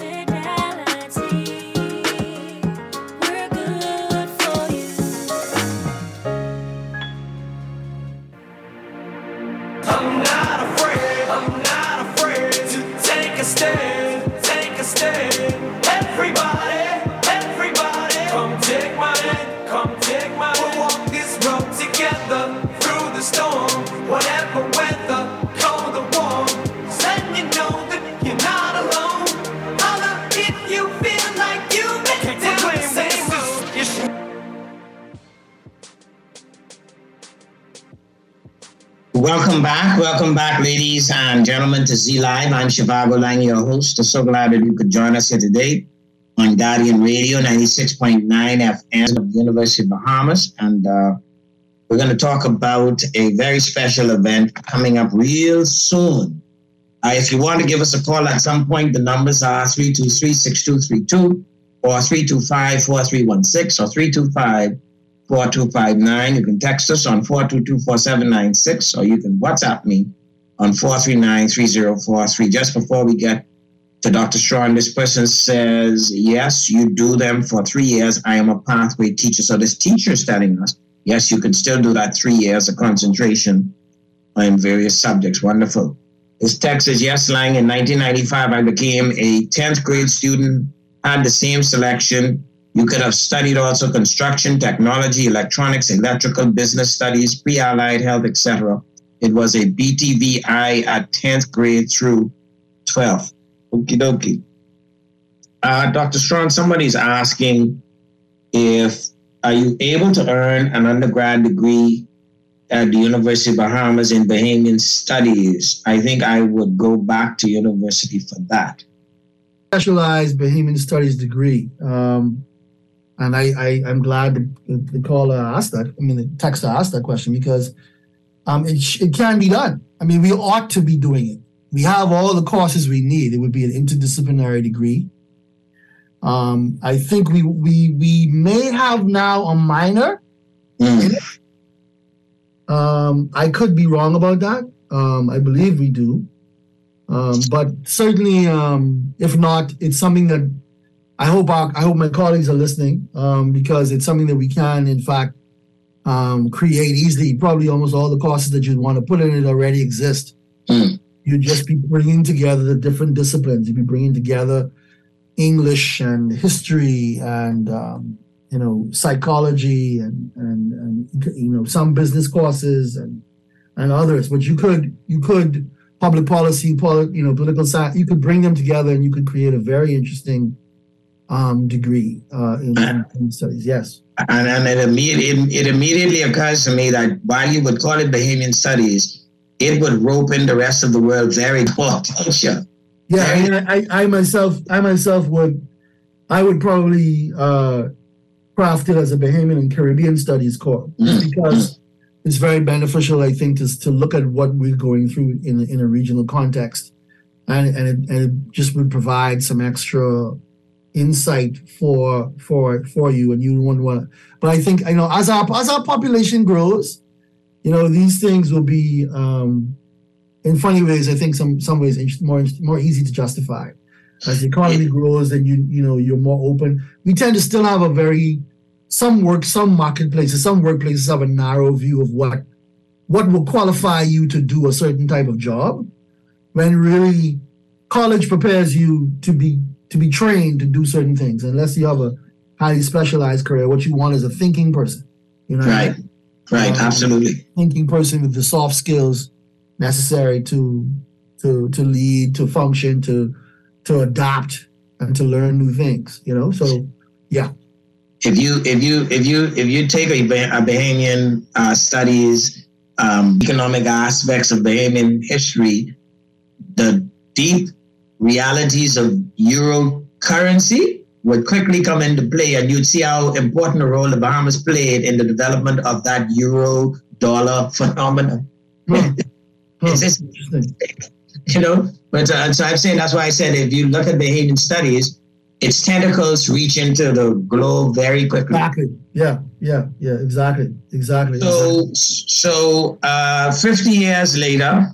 [SPEAKER 4] Welcome back, ladies and gentlemen, to Z Live. I'm Shivago Lang, your host. I'm so glad that you could join us here today on Guardian Radio 96.9 FM of the University of Bahamas. And we're going to talk about a very special event coming up real soon. If you want to give us a call at some point, the numbers are 323-6232 or 325-4316 or 4259. You can text us on 422-4796, or you can WhatsApp me on 439-3043. Just before we get to Dr. Strawn, this person says, yes, you do them for 3 years. I am a pathway teacher. So this teacher is telling us, yes, you can still do that 3 years of concentration in various subjects. Wonderful. This text is, yes, Lang, in 1995, I became a 10th grade student, had the same selection. You could have studied also construction, technology, electronics, electrical, business studies, pre-allied health, etc. It was a BTVI at 10th grade through 12th. Okie dokie. Dr. Strawn, somebody's asking are you able to earn an undergrad degree at the University of Bahamas in Bahamian Studies? I think I would go back to university for that.
[SPEAKER 18] Specialized Bahamian Studies degree. And I'm glad the caller asked that. I mean, the texter asked that question because it can be done. I mean, we ought to be doing it. We have all the courses we need. It would be an interdisciplinary degree. I think we may have now a minor in it. I could be wrong about that. I believe we do. But certainly, if not, it's something that I hope my colleagues are listening, because it's something that we can, in fact, create easily. Probably almost all the courses that you'd want to put in it already exist. You'd just be bringing together the different disciplines. You'd be bringing together English and history and psychology and some business courses and others. But you could public policy, political science. You could bring them together and you could create a very interesting degree in studies. Yes.
[SPEAKER 4] And it immediately occurs to me that while you would call it Bahamian Studies, it would rope in the rest of the world very well, don't you?
[SPEAKER 18] Yeah, I mean, I myself would probably craft it as a Bahamian and Caribbean Studies course because it's very beneficial, I think, to look at what we're going through in a regional context, and it just would provide some extra insight for you, and you wouldn't want to. But I think as our population grows, these things will be in funny ways. I think some ways more easy to justify as the economy grows, and you're more open. We tend to still have some workplaces have a narrow view of what will qualify you to do a certain type of job, when really college prepares you to be trained to do certain things. Unless you have a highly specialized career, what you want is a thinking person.
[SPEAKER 4] Right. Right, absolutely.
[SPEAKER 18] Thinking person with the soft skills necessary to lead, to function, to adapt, and to learn new things. So yeah.
[SPEAKER 4] If you take a Bahamian studies, economic aspects of Bahamian history, the deep realities of euro currency would quickly come into play, and you'd see how important a role the Bahamas played in the development of that euro-dollar phenomenon. It's just, but so I'm saying that's why I said if you look at Bahamian studies, its tentacles reach into the globe very quickly.
[SPEAKER 18] Exactly. Yeah. Exactly.
[SPEAKER 4] So 50 years later,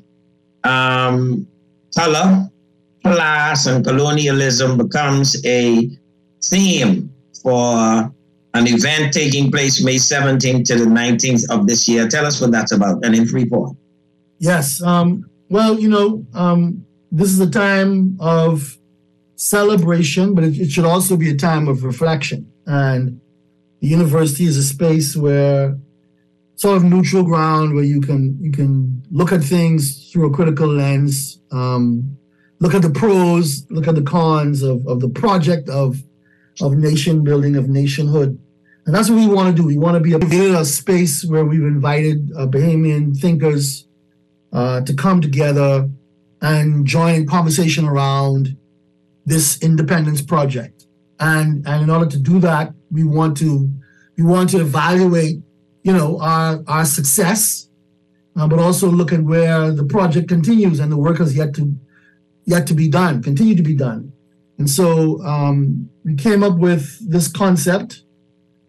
[SPEAKER 4] color, class, and colonialism becomes a theme for an event taking place May 17th to the 19th of this year. Tell us what that's about, and in Freeport.
[SPEAKER 18] Yes. Well, this is a time of celebration, but it should also be a time of reflection. And the university is a space where sort of neutral ground where you can look at things through a critical lens, look at the pros, look at the cons of the project of nation building, of nationhood. And that's what we want to do. We want to be a space where we've invited Bahamian thinkers to come together and join conversation around this independence project. And in order to do that, we want to evaluate, our success, but also look at where the project continues and the work has yet to be done, continue to be done. And so we came up with this concept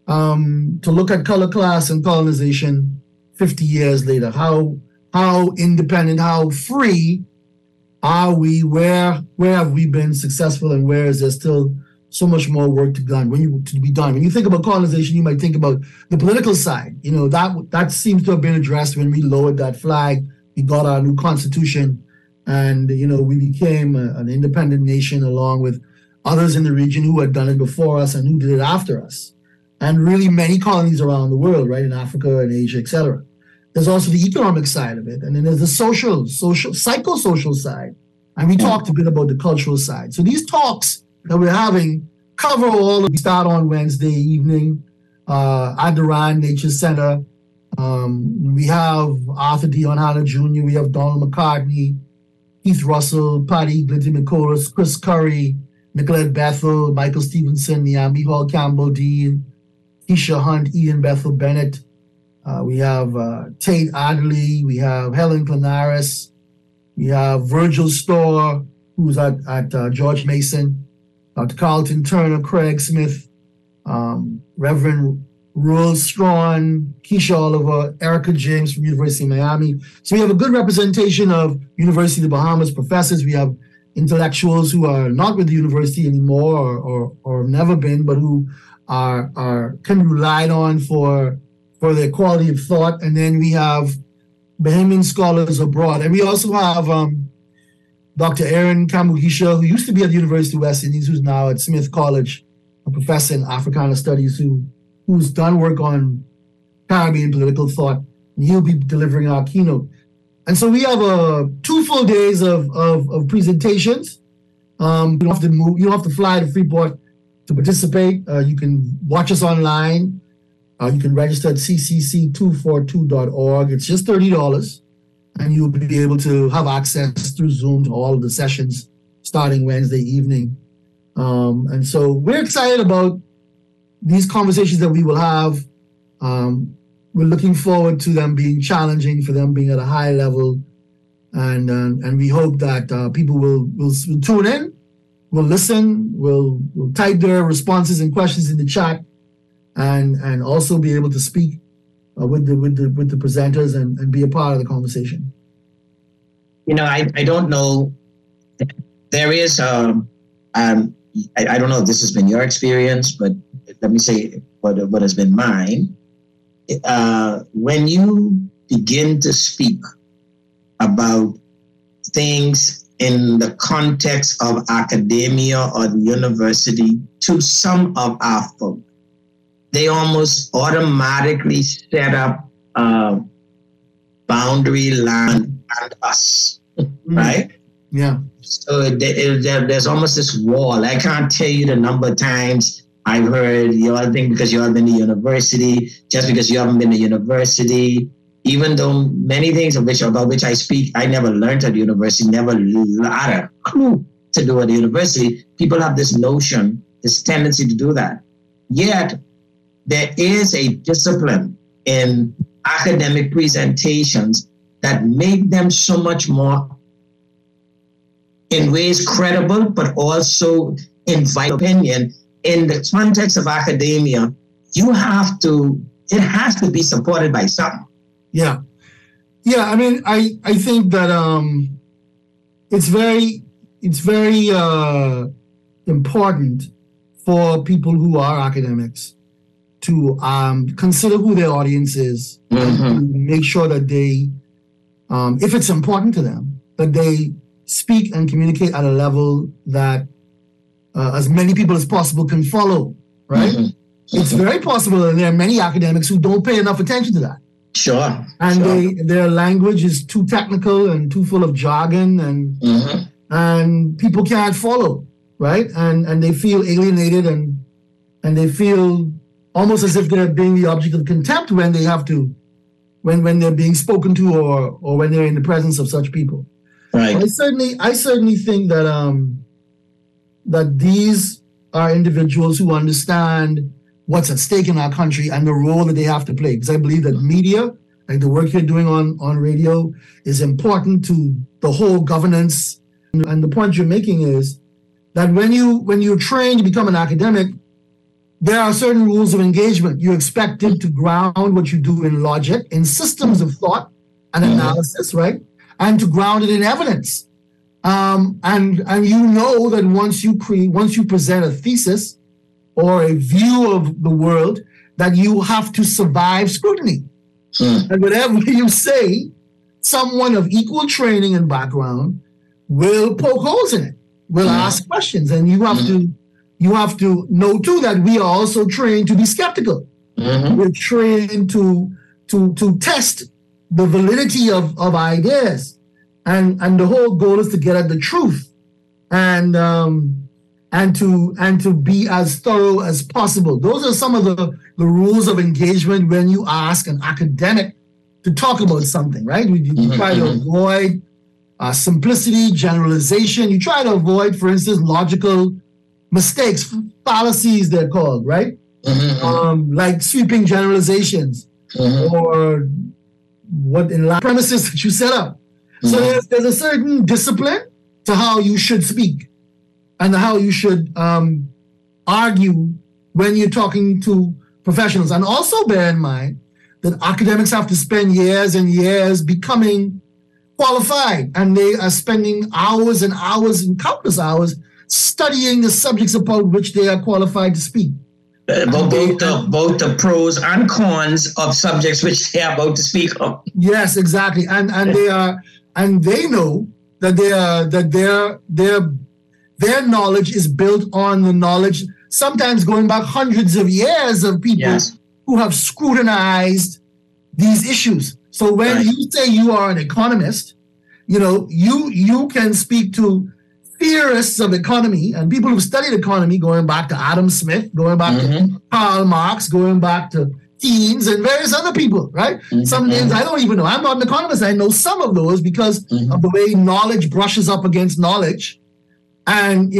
[SPEAKER 18] to look at color, class, and colonization 50 years later. How independent, how free are we? Where have we been successful, and where is there still so much more work to be done? When you think about colonization, you might think about the political side. You know, that seems to have been addressed when we lowered that flag. We got our new constitution, and you know, we became an independent nation along with others in the region who had done it before us and who did it after us, and really many colonies around the world, right, in Africa and Asia, etc. There's also the economic side of it, and then there's the social, psychosocial side, and we talked a bit about the cultural side. So these talks that we're having cover all. We start on Wednesday evening at the Rand Nature Center. We have Arthur Dion Hanna Jr., we have Donald McCartney, Keith Russell, Patty Glinty-McColus, Chris Curry, Nicolette Bethel, Michael Stevenson, Niambi Hall Campbell Dean, Keisha Hunt, Ian Bethel Bennett. We have Tate Adderley, we have Helen Clanaris, we have Virgil Storr, who's at George Mason, Dr. Carlton Turner, Craig Smith, Reverend Rose Strawn, Keisha Oliver, Erica James from University of Miami. So we have a good representation of University of the Bahamas professors. We have intellectuals who are not with the university anymore or never been, but who can be relied on for their quality of thought. And then we have Bahamian scholars abroad. And we also have Dr. Aaron Kamugisha, who used to be at the University of West Indies, who's now at Smith College, a professor in Africana Studies who's done work on Caribbean political thought, and he'll be delivering our keynote. And so we have 2 full days of presentations. You don't have to move. You don't have to fly to Freeport to participate. You can watch us online. You can register at ccc242.org. It's just $30, and you'll be able to have access through Zoom to all of the sessions starting Wednesday evening. And so we're excited about these conversations that we will have. We're looking forward to them being challenging, for them being at a high level, and we hope that people will tune in, will listen, will type their responses and questions in the chat, and also be able to speak with the presenters and be a part of the conversation.
[SPEAKER 4] You know, I don't know. There is I don't know if this has been your experience, but let me say what has been mine. When you begin to speak about things in the context of academia or the university to some of our folk, they almost automatically set up boundary line and us, right?
[SPEAKER 18] Yeah.
[SPEAKER 4] So there's almost this wall. I can't tell you the number of times I've heard you all think because you haven't been to university, just because you haven't been to university, even though many things about which I speak, I never learned at the university, never had a clue to do at the university. People have this notion, this tendency to do that. Yet, there is a discipline in academic presentations that make them so much more, in ways, credible, but also invite opinion. In the context of academia, it has to be supported by something.
[SPEAKER 18] Yeah. I mean, I think that it's very important for people who are academics to consider who their audience is, and make sure that they, if it's important to them, that they speak and communicate at a level that as many people as possible can follow, right? It's very possible that there are many academics who don't pay enough attention to that.
[SPEAKER 4] Sure.
[SPEAKER 18] And their language is too technical and too full of jargon, and people can't follow, right? And they feel alienated, and they feel almost as if they're being the object of contempt when they have to, when they're being spoken to, or when they're in the presence of such people.
[SPEAKER 4] Right.
[SPEAKER 18] I certainly think that that these are individuals who understand what's at stake in our country and the role that they have to play. Because I believe that media, like the work you're doing on radio, is important to the whole governance. And the point you're making is that when you're trained to become an academic, there are certain rules of engagement. You're expected to ground what you do in logic, in systems of thought and analysis, right? And to ground it in evidence. And you know that once you present a thesis or a view of the world, that you have to survive scrutiny. And whatever you say, someone of equal training and background will poke holes in it, will ask questions, and you have to know too that we are also trained to be skeptical. We're trained to test the validity of ideas, and the whole goal is to get at the truth, and to be as thorough as possible. Those are some of the rules of engagement when you ask an academic to talk about something, right? You try to avoid simplicity, generalization. You try to avoid, for instance, logical mistakes, fallacies they're called, right? Like sweeping generalizations or what in premises that you set up. So there's a certain discipline to how you should speak and how you should argue when you're talking to professionals. And also bear in mind that academics have to spend years and years becoming qualified, and they are spending hours and hours and countless hours studying the subjects about which they are qualified to speak.
[SPEAKER 4] Both the pros and cons of subjects which they are about to speak of.
[SPEAKER 18] Yes, exactly, and they know that their knowledge is built on the knowledge, sometimes going back hundreds of years of people who have scrutinized these issues. So when you say you are an economist, you can speak to theorists of economy and people who've studied economy, going back to Adam Smith, going back to Karl Marx, going back to Keynes and various other people, right? Some names I don't even know. I'm not an economist. I know some of those because of the way knowledge brushes up against knowledge. And,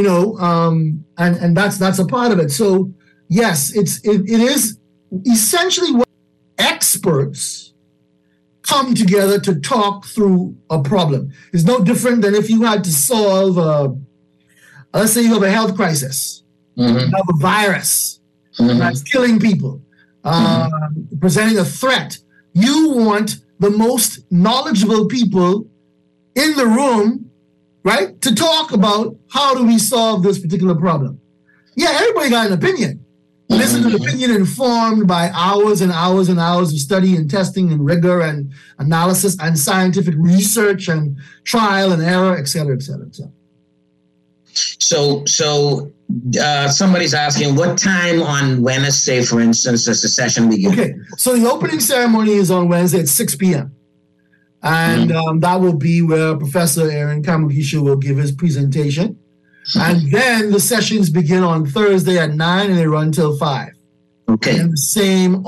[SPEAKER 18] and that's a part of it. So yes, it is essentially what experts come together to talk through a problem. It's no different than if you had to solve let's say you have a health crisis, you have a virus that's killing people, presenting a threat. You want the most knowledgeable people in the room, right, to talk about how do we solve this particular problem. Yeah, everybody got an opinion. But this is an opinion informed by hours and hours and hours of study and testing and rigor and analysis and scientific research and trial and error, et cetera, et cetera, et cetera.
[SPEAKER 4] So somebody's asking what time on Wednesday, for instance, does the session begin?
[SPEAKER 18] Okay, so the opening ceremony is on Wednesday at 6 p.m. And that will be where Professor Aaron Kamugisha will give his presentation. And then the sessions begin on Thursday at 9 and they run till 5.
[SPEAKER 4] Okay.
[SPEAKER 18] And the same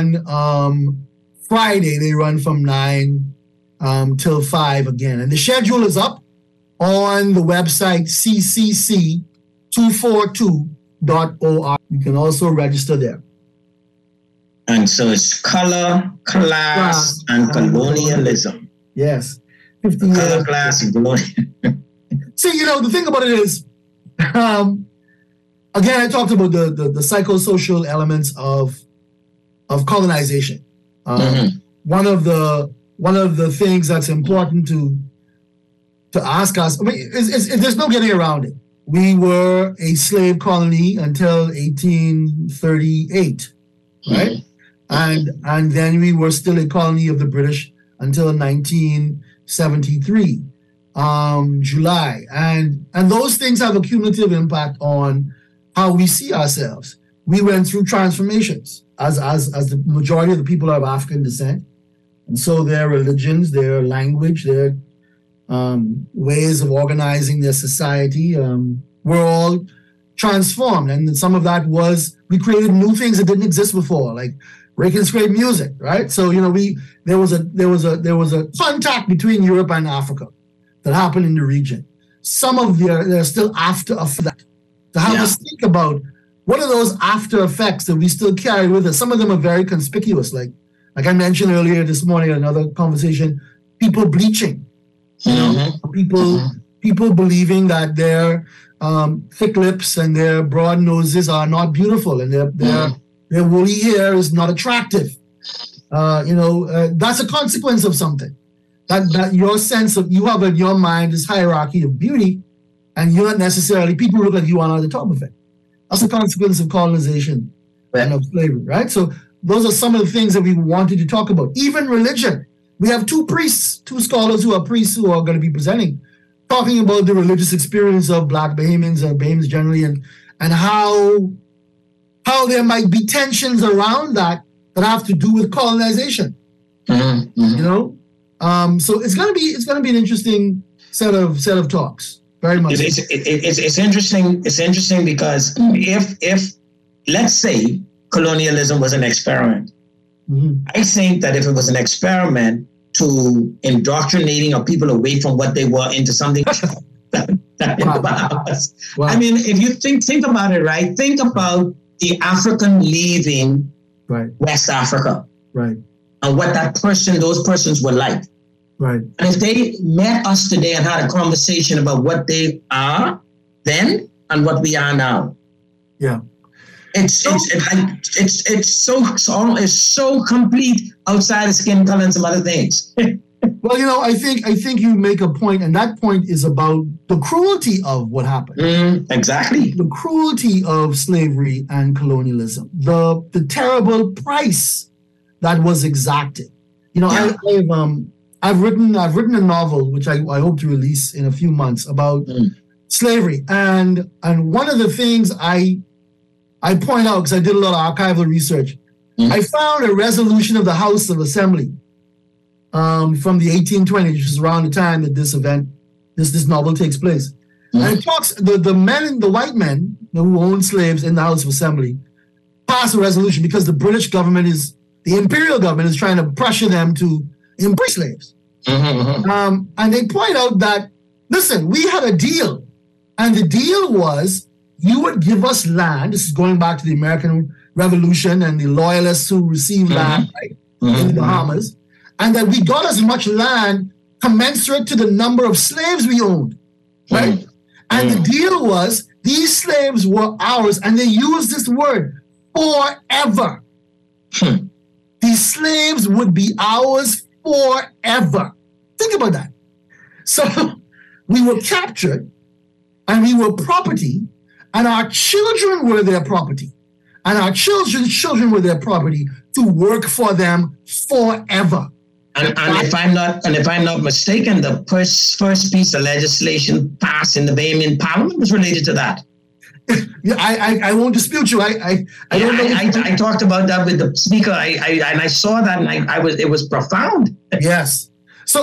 [SPEAKER 18] on Friday, they run from 9 till 5 again. And the schedule is up on the website ccc242.org. You can also register there.
[SPEAKER 4] And so it's color, class, and colonialism.
[SPEAKER 18] Yes.
[SPEAKER 4] 15 color, years. Class, and colonialism.
[SPEAKER 18] See, the thing about it is, again, I talked about the psychosocial elements of colonization. One of the things that's important to ask us, there's no getting around it. We were a slave colony until 1838, right? And then we were still a colony of the British until 1973. July, and those things have a cumulative impact on how we see ourselves. We went through transformations as the majority of the people are of African descent, and so their religions, their language, their ways of organizing their society were all transformed, and some of that was we created new things that didn't exist before, like breaking scrape music, right? So there was a contact between Europe and Africa that happened in the region. Some of they're still after effects. To have us think about what are those after effects that we still carry with us. Some of them are very conspicuous, like I mentioned earlier this morning in another conversation, people bleaching. People believing that their thick lips and their broad noses are not beautiful, and their woolly hair is not attractive. That's a consequence of something. That your sense of, you have in your mind this hierarchy of beauty, and you're not necessarily, people look like you are at the top of it. That's a consequence of colonization and of slavery, right? So those are some of the things that we wanted to talk about. Even religion. We have two scholars who are priests who are going to be presenting, talking about the religious experience of Black Bahamians and Bahamians generally, and how there might be tensions around that have to do with colonization. So it's gonna be an interesting set of talks. Very much.
[SPEAKER 4] It's interesting. It's interesting because if let's say colonialism was an experiment, I think that if it was an experiment to indoctrinating our people away from what they were into something Wow. I mean, if you think about it, right? Think about the African leaving West Africa,
[SPEAKER 18] right?
[SPEAKER 4] And what those persons were like,
[SPEAKER 18] right?
[SPEAKER 4] And if they met us today and had a conversation about what they are then and what we are now, it's so complete outside of skin color and some other things.
[SPEAKER 18] Well, I think you make a point, and that point is about the cruelty of what happened.
[SPEAKER 4] Exactly.
[SPEAKER 18] The cruelty of slavery and colonialism. The terrible price that was exacted. I've written a novel which I hope to release in a few months about slavery, and one of the things I point out, because I did a lot of archival research, I found a resolution of the House of Assembly from the 1820s, which is around the time that this novel takes place. And it talks, the white men who owned slaves in the House of Assembly passed a resolution because the British government the imperial government is trying to pressure them to embrace slaves. And they point out that, listen, we had a deal, and the deal was you would give us land. This is going back to the American Revolution and the loyalists who received land in the Bahamas, and that we got as much land commensurate to the number of slaves we owned, right? And the deal was these slaves were ours, and they used this word, forever. These slaves would be ours forever. Think about that. So we were captured, and we were property, and our children were their property, and our children's children were their property to work for them forever.
[SPEAKER 4] And if I'm not mistaken, the first piece of legislation passed in the Bahamian Parliament was related to that.
[SPEAKER 18] I won't dispute you. I don't know.
[SPEAKER 4] I talked about that with the speaker. I saw that, and it was profound.
[SPEAKER 18] Yes. So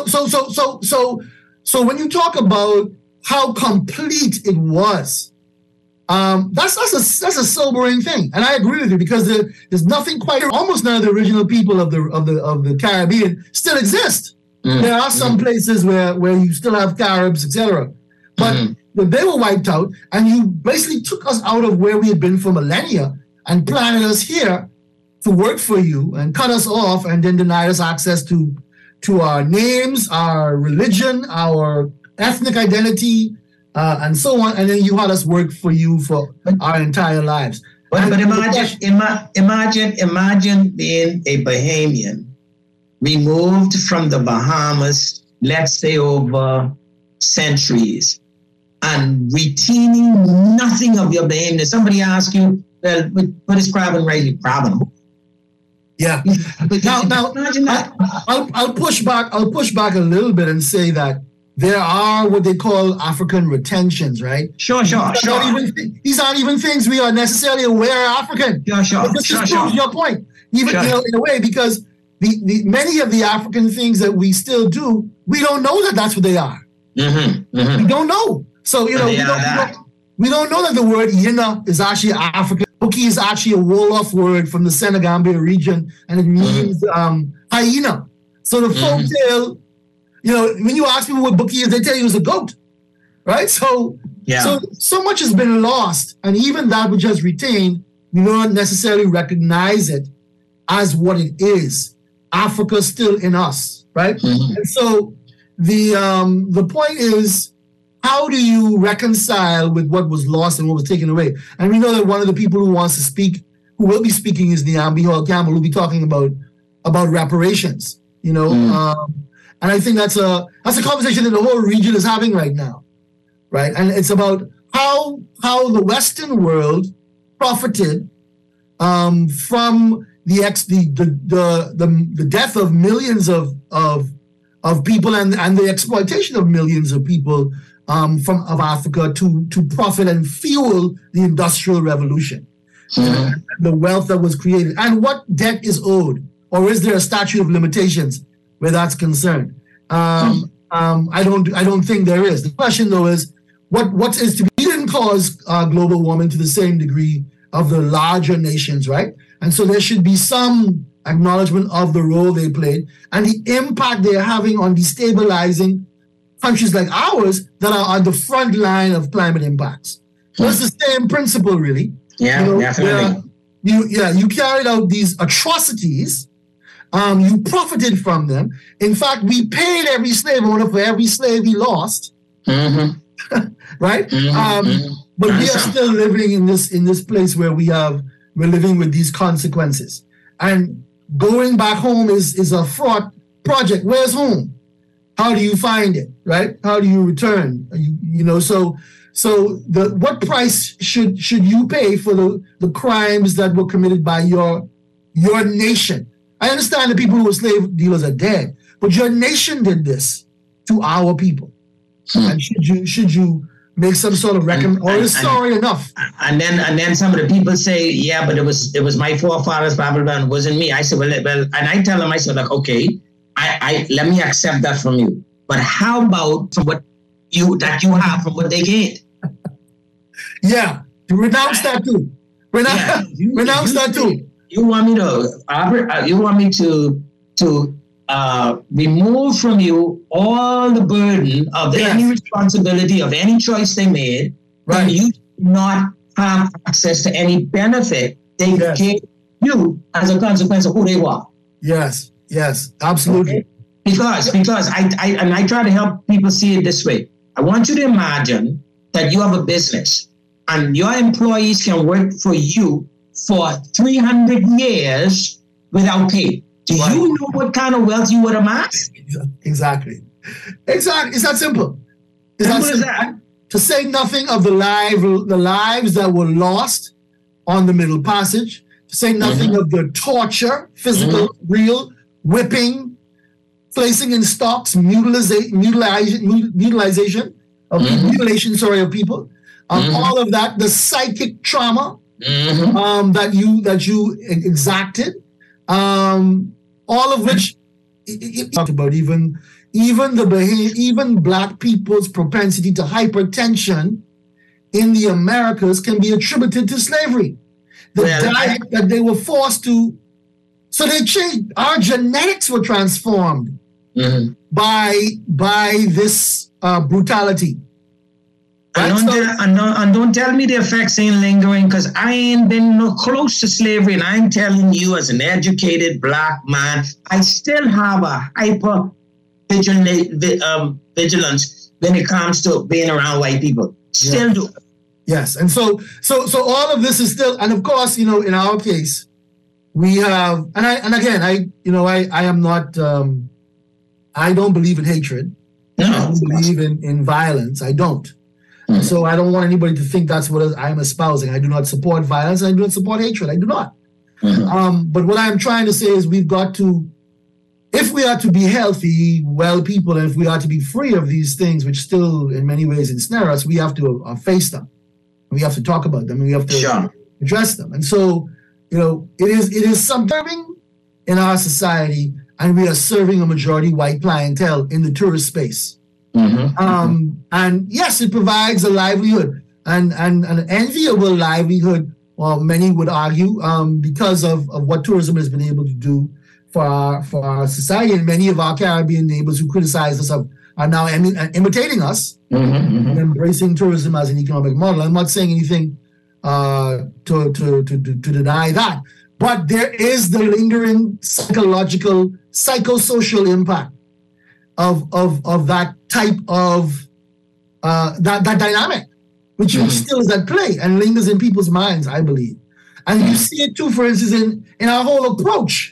[SPEAKER 18] when you talk about how complete it was, that's a sobering thing, and I agree with you, because there's nothing quite. Almost none of the original people of the Caribbean still exist. There are some places where you still have Caribs, etc. But they were wiped out, and you basically took us out of where we had been for millennia and planted us here to work for you, and cut us off, and then denied us access to our names, our religion, our ethnic identity. And so on, and then you had us work for you for our entire lives.
[SPEAKER 4] But imagine being a Bahamian, removed from the Bahamas, let's say over centuries, and retaining nothing of your Bahamian. Somebody asks you, well, what is Craven Riley? Craven?
[SPEAKER 18] Yeah. Now, imagine that. I'll push back a little bit and say that there are what they call African retentions, right?
[SPEAKER 4] Sure.
[SPEAKER 18] These aren't even things we are necessarily aware are African.
[SPEAKER 4] Sure.
[SPEAKER 18] This just proves your point, even in a way, because the many of the African things that we still do, we don't know that that's what they are. We don't know. So we don't know that the word Yina is actually African. Bookie is actually a Wolof word from the Senegambia region, and it means hyena. So the folk tale. When you ask people what Bookie is, they tell you it's a goat, right? So much has been lost, and even that which has retained, we don't necessarily recognize it as what it is. Africa's still in us, right? And so the point is, how do you reconcile with what was lost and what was taken away? And we know that one of the people who wants to speak, who will be speaking, is Niambi Hall-Campbell, who will be talking about reparations. And I think that's a conversation that the whole region is having right now, right? And it's about how the Western world profited from the death of millions of people and the exploitation of millions of people of Africa to profit and fuel the Industrial Revolution. The wealth that was created, and what debt is owed, or is there a statute of limitations where that's concerned? I don't think there is. The question, though, is what is to be. We didn't cause global warming to the same degree of the larger nations, right? And so there should be some acknowledgement of the role they played and the impact they're having on destabilizing countries like ours that are on the front line of climate impacts. So it's the same principle, really.
[SPEAKER 4] Yeah, definitely.
[SPEAKER 18] You carried out these atrocities. You profited from them. In fact, we paid every slave owner for every slave he lost. Right? But we are still living in this place where we're living with these consequences. And going back home is a fraught project. Where's home? How do you find it? Right? How do you return? So what price should you pay for the crimes that were committed by your nation? I understand the people who were slave dealers are dead, but your nation did this to our people. And should you make some sort of or is sorry enough?
[SPEAKER 4] And then some of the people say, yeah, but it was my forefathers, blah blah blah, and it wasn't me. I said, well, and I tell them, I said, like, okay, I let me accept that from you, but how about from what you have from what they gained?
[SPEAKER 18] Yeah, renounce that too. Renounce that too.
[SPEAKER 4] You want me to remove from you all the burden of any responsibility of any choice they made, right? And you do not have access to any benefit they gave you as a consequence of who they were.
[SPEAKER 18] Yes, absolutely.
[SPEAKER 4] Okay? Because I try to help people see it this way. I want you to imagine that you have a business and your employees can work for you for 300 years without pay. Do you know what kind of wealth you would amass?
[SPEAKER 18] Exactly. It's that simple. To say nothing of the lives that were lost on the Middle Passage, to say nothing of the torture, physical, real, whipping, placing in stocks, mutilation of people, all of that, the psychic trauma that you exacted, all of which talked about even Black people's propensity to hypertension in the Americas can be attributed to slavery. The diet that they were forced to, so they changed. Our genetics were transformed by this brutality.
[SPEAKER 4] And don't tell me the effects ain't lingering, because I ain't been no close to slavery, and I'm telling you, as an educated Black man, I still have a hyper vigilance when it comes to being around white people. Still do.
[SPEAKER 18] Yes, and so all of this is still, and of course, in our case, we have, I am not, I don't believe in hatred. No, I don't believe in violence. I don't. So I don't want anybody to think that's what I am espousing. I do not support violence. I do not support hatred. I do not. But what I'm trying to say is we've got to, if we are to be healthy, well people, and if we are to be free of these things, which still in many ways ensnare us, we have to face them. We have to talk about them. And we have to address them. And so, it is something in our society, and we are serving a majority white clientele in the tourist space. And yes, it provides a livelihood and an enviable livelihood, well, many would argue, because of what tourism has been able to do for our society. And many of our Caribbean neighbors who criticize us are now imitating us and embracing tourism as an economic model. I'm not saying anything to deny that, but there is the lingering psychological, psychosocial impact of that type of that dynamic, which still is at play and lingers in people's minds, I believe. And you see it too, for instance, in our whole approach,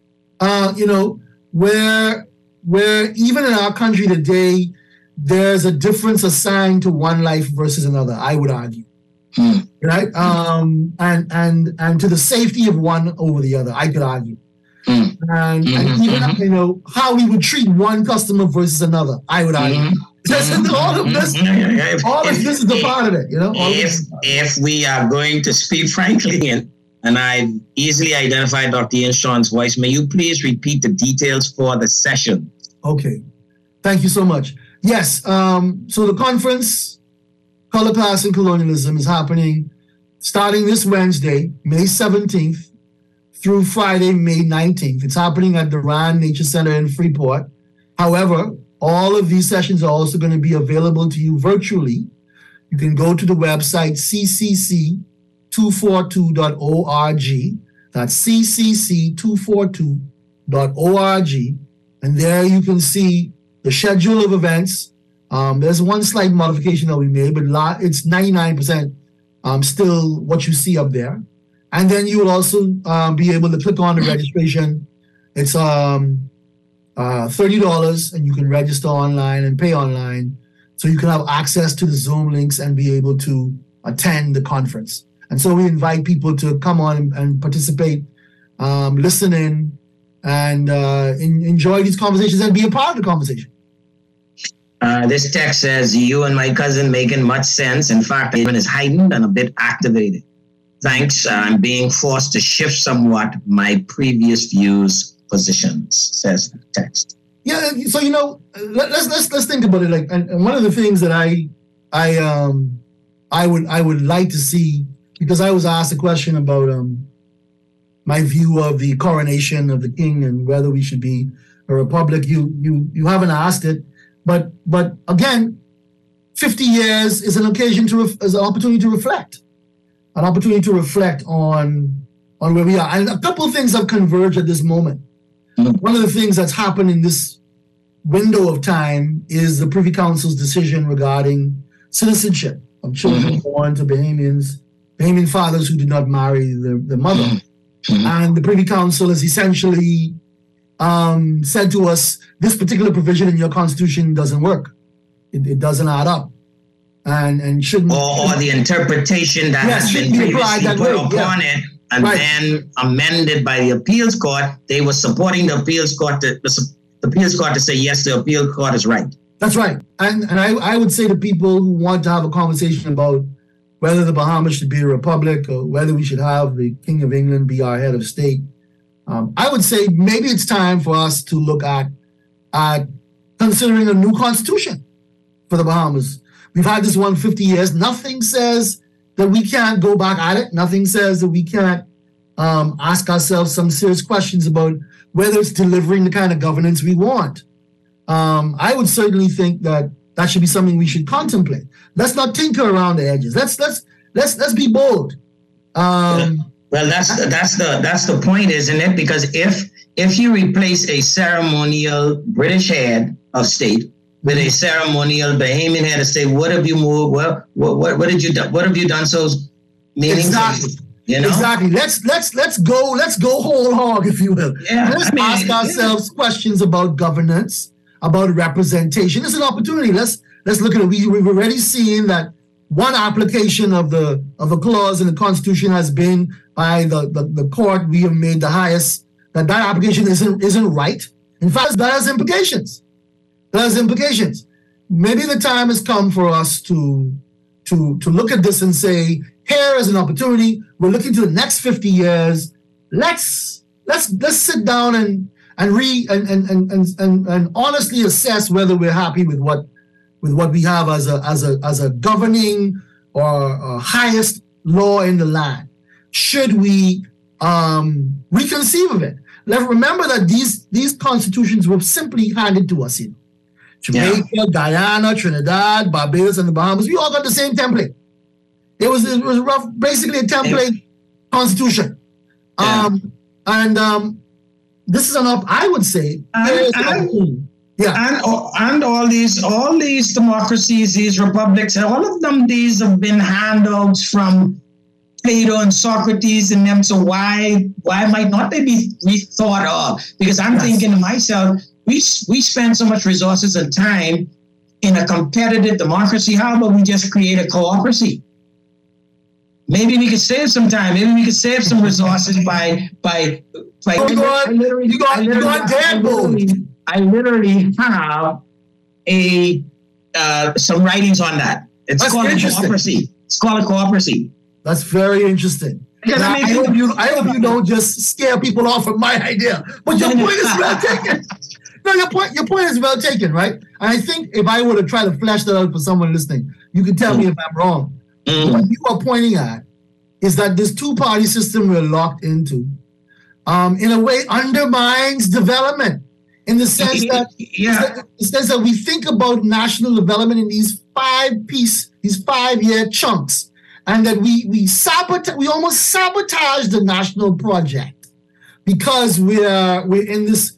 [SPEAKER 18] where even in our country today, there's a difference assigned to one life versus another, I would argue. Right? And to the safety of one over the other, I could argue. And even how we would treat one customer versus another, I would argue. All of this is a part of it,
[SPEAKER 4] If we are going to speak frankly, and I've easily identified Dr. Ian Sean's voice, may you please repeat the details for the session?
[SPEAKER 18] Okay. Thank you so much. Yes. So the conference, Color, Class, and Colonialism, is happening starting this Wednesday, May 17th, through Friday, May 19th. It's happening at the Rand Nature Center in Freeport. However, all of these sessions are also going to be available to you virtually. You can go to the website ccc242.org. That's ccc242.org. And there you can see the schedule of events. There's one slight modification that we made, but it's 99% still what you see up there. And then you will also be able to click on the registration. It's $30, and you can register online and pay online. So you can have access to the Zoom links and be able to attend the conference. And so we invite people to come on and participate, listen in, and enjoy these conversations and be a part of the conversation.
[SPEAKER 4] This text says, you and my cousin making much sense. In fact, even is heightened and a bit activated. Thanks. I'm being forced to shift somewhat my previous views, positions, says the text.
[SPEAKER 18] Yeah, so let's think about it. Like, and one of the things that I would like to see, because I was asked a question about my view of the coronation of the king and whether we should be a republic. You haven't asked it, but again, 50 years is an occasion is an opportunity to reflect. An opportunity to reflect on where we are. And a couple of things have converged at this moment. One of the things that's happened in this window of time is the Privy Council's decision regarding citizenship of children born to Bahamian fathers who did not marry their mother. And the Privy Council has essentially said to us, this particular provision in your constitution doesn't work. It doesn't add up. And shouldn't,
[SPEAKER 4] or the interpretation that has been previously put upon it and then amended by the appeals court. They were supporting the appeals court the appeals court to say yes, the appeal court is right.
[SPEAKER 18] That's right. And I would say to people who want to have a conversation about whether the Bahamas should be a republic or whether we should have the King of England be our head of state, I would say maybe it's time for us to look at considering a new constitution for the Bahamas. We've had this one 50 years. Nothing says that we can't go back at it. Nothing says that we can't ask ourselves some serious questions about whether it's delivering the kind of governance we want. I would certainly think that should be something we should contemplate. Let's not tinker around the edges. Let's be bold.
[SPEAKER 4] Well, that's the point, isn't it? Because if you replace a ceremonial British head of state with a ceremonial Bahamian head of state, what have you moved? Well, what have you done so meaningful?
[SPEAKER 18] Exactly. Exactly. Let's go whole hog, if you will.
[SPEAKER 4] Yeah.
[SPEAKER 18] Let's ask ourselves questions about governance, about representation. It's an opportunity. Let's look at it. We've already seen that one application of a clause in the Constitution has been by the court. We have made the highest that application isn't right. In fact, that has implications. Maybe the time has come for us to look at this and say, here is an opportunity. We're looking to the next 50 years. Let's sit down and honestly assess whether we're happy with what we have as a governing or highest law in the land. Should we reconceive of it? Remember that these constitutions were simply handed to us. Jamaica, Guyana, Trinidad, Barbados, and the Bahamas, we all got the same template. It was basically a template constitution. And this is I would say,
[SPEAKER 4] Yeah, and all these democracies, these republics, all of them, these have been handouts from Plato and Socrates and them. So why might not they be rethought of? Because I'm thinking to myself, we spend so much resources and time in a competitive democracy. How about we just create a cooperacy? Maybe we could save some time. Maybe we could save some resources by. I literally have some writings on that. It's called a cooperacy. It's called a cooperacy.
[SPEAKER 18] That's very interesting. Now, I hope you don't just scare people off of my idea. But your point is well taken. No, your point is well taken, right? And I think if I were to try to flesh that out for someone listening, you can tell me if I'm wrong. What you are pointing at is that this two-party system we're locked into, in a way, undermines development. In the sense that we think about national development in these 5-year chunks, and that we almost sabotage the national project because we're in this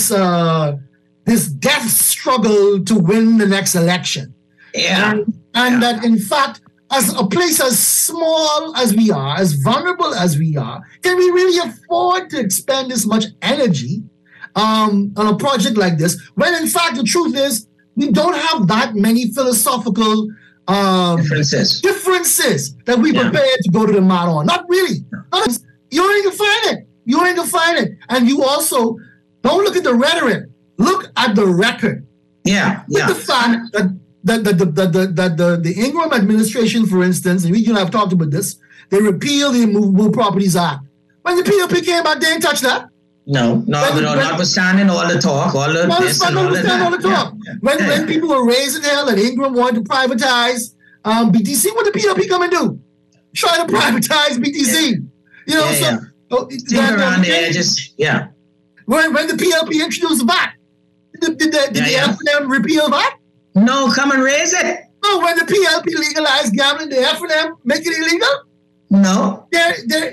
[SPEAKER 18] death struggle to win the next election. And that in fact, as a place as small as we are, as vulnerable as we are, can we really afford to expend this much energy on a project like this, when in fact the truth is we don't have that many philosophical differences that we prepared to go to the mat on. Not really. You ain't gonna find it. And you also don't look at the rhetoric. Look at the record. The fact that the Ingram administration, for instance, and you and I have talked about this, they repealed the Immovable Properties Act. When the PLP came out, they didn't touch that.
[SPEAKER 4] No, notwithstanding all the talk, all the talk.
[SPEAKER 18] When people were raising hell and Ingram wanted to privatize BTC, what did the PLP come and do? Try to privatize BTC.
[SPEAKER 4] Around the edges,
[SPEAKER 18] When the PLP introduced VAT, did the F&M repeal VAT?
[SPEAKER 4] No, come and raise it.
[SPEAKER 18] No, when the PLP legalized gambling, the F&M make it illegal?
[SPEAKER 4] No.
[SPEAKER 18] There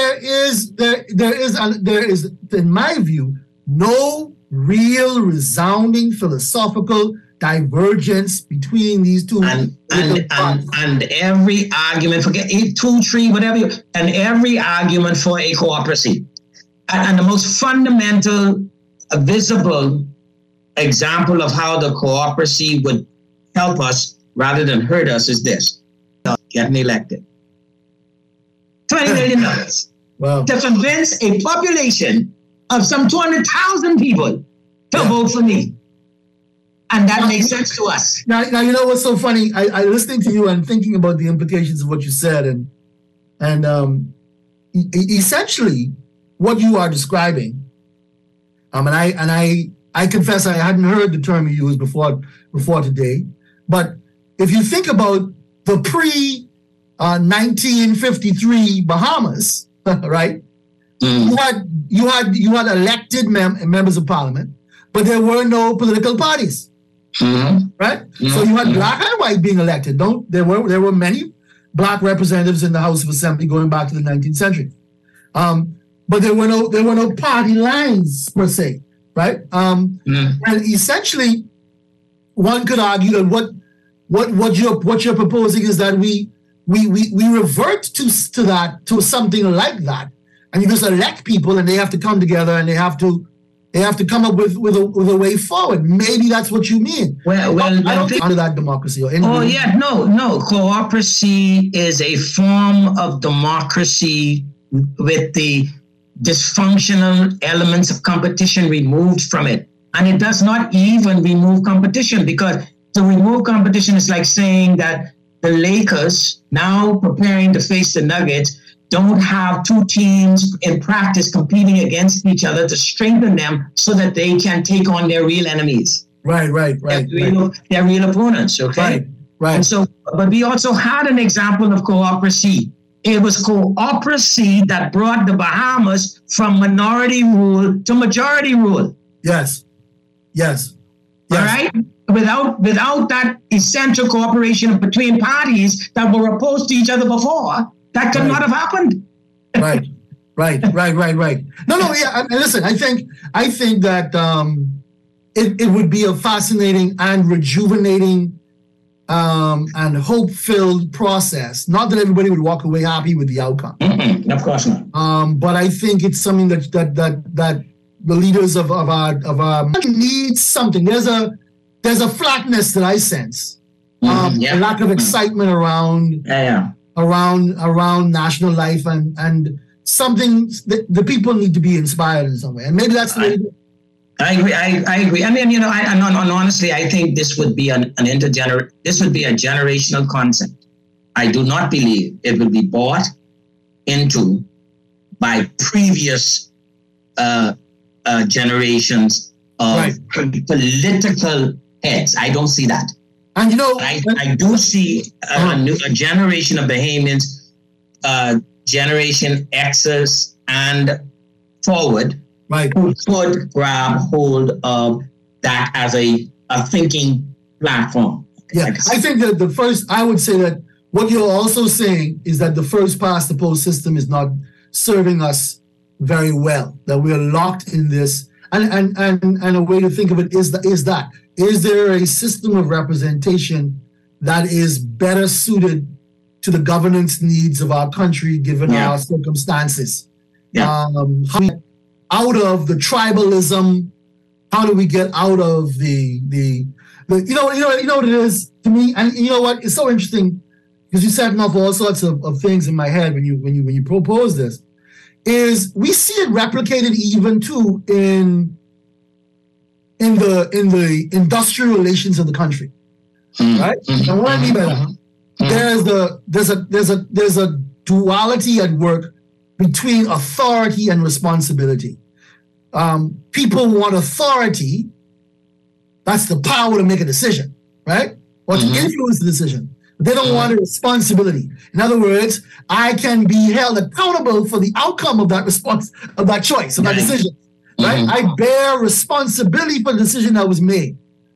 [SPEAKER 18] is, in my view, no real resounding philosophical divergence between these two.
[SPEAKER 4] And every argument, forget 2, 3, whatever, and every argument for a cooperacy. And the most fundamental, visible example of how the cooperacy would help us rather than hurt us is this: getting elected. $20 million to convince a population of some 200,000 people to vote for me. And that makes sense to us.
[SPEAKER 18] Now, you know what's so funny? I listening to you and thinking about the implications of what you said, and essentially what you are describing. And I confess I hadn't heard the term you used before today. But if you think about the pre 1953 Bahamas, right? You had elected members of parliament, but there were no political parties, right? So you had black and white being elected. There were many black representatives in the House of Assembly going back to the 19th century, but there were no party lines per se, right? And essentially, one could argue that what you're proposing is that we revert to something like that, and you just elect people, and they have to come together, and they have to come up with a way forward. Maybe that's what you mean.
[SPEAKER 4] Well,
[SPEAKER 18] I don't think under that democracy.
[SPEAKER 4] No. Cooperacy is a form of democracy with the dysfunctional elements of competition removed from it, and it does not even remove competition, because to remove competition is like saying that the Lakers, now preparing to face the Nuggets, don't have two teams in practice competing against each other to strengthen them so that they can take on their real enemies.
[SPEAKER 18] Right.
[SPEAKER 4] Their real opponents, okay?
[SPEAKER 18] Right.
[SPEAKER 4] And so, but we also had an example of cooperacy. It was cooperacy that brought the Bahamas from minority rule to majority rule.
[SPEAKER 18] Yes.
[SPEAKER 4] All right? Without that essential cooperation between parties that were opposed to each other before, that could not have happened.
[SPEAKER 18] Right. No, yeah. And listen, I think that, and I can confess I hadn't heard the term you used before today, but if you think about the pre 1953 Bahamas, right? You had elected members of parliament, but there were no political parties, right? So you had black and white being elected. I think that it would be a fascinating and rejuvenating and hope-filled process. Not that everybody would walk away happy with the outcome.
[SPEAKER 4] Of course not.
[SPEAKER 18] But I think it's something that the leaders of our need something. There's a flatness that I sense. A lack of excitement around national life and something that the people need to be inspired in some way. And maybe that's the way.
[SPEAKER 4] I agree. I mean, you know, honestly, I think this would be this would be a generational concept. I do not believe it will be bought into by previous generations of political heads. I don't see that.
[SPEAKER 18] And you know,
[SPEAKER 4] I do see a generation of Bahamians, Generation X's and forward, who could grab hold of that as a thinking platform.
[SPEAKER 18] Yeah, I think that I would say that what you're also saying is that the first past the post system is not serving us very well, that we are locked in this. And a way to think of it is there a system of representation that is better suited to the governance needs of our country given our circumstances? How do we get out of the tribalism? How do we get out of the you know what it is to me? And you know what? It's so interesting because you set off all sorts of things in my head when you propose this. Is we see it replicated even too in the industrial relations of the country, right? And what I mean by that, there's a duality at work between authority and responsibility. People want authority, that's the power to make a decision, right? Or to influence the decision. But they don't want a responsibility. In other words, I can be held accountable for the outcome of that choice, of that decision. Right? I bear responsibility for the decision that was made.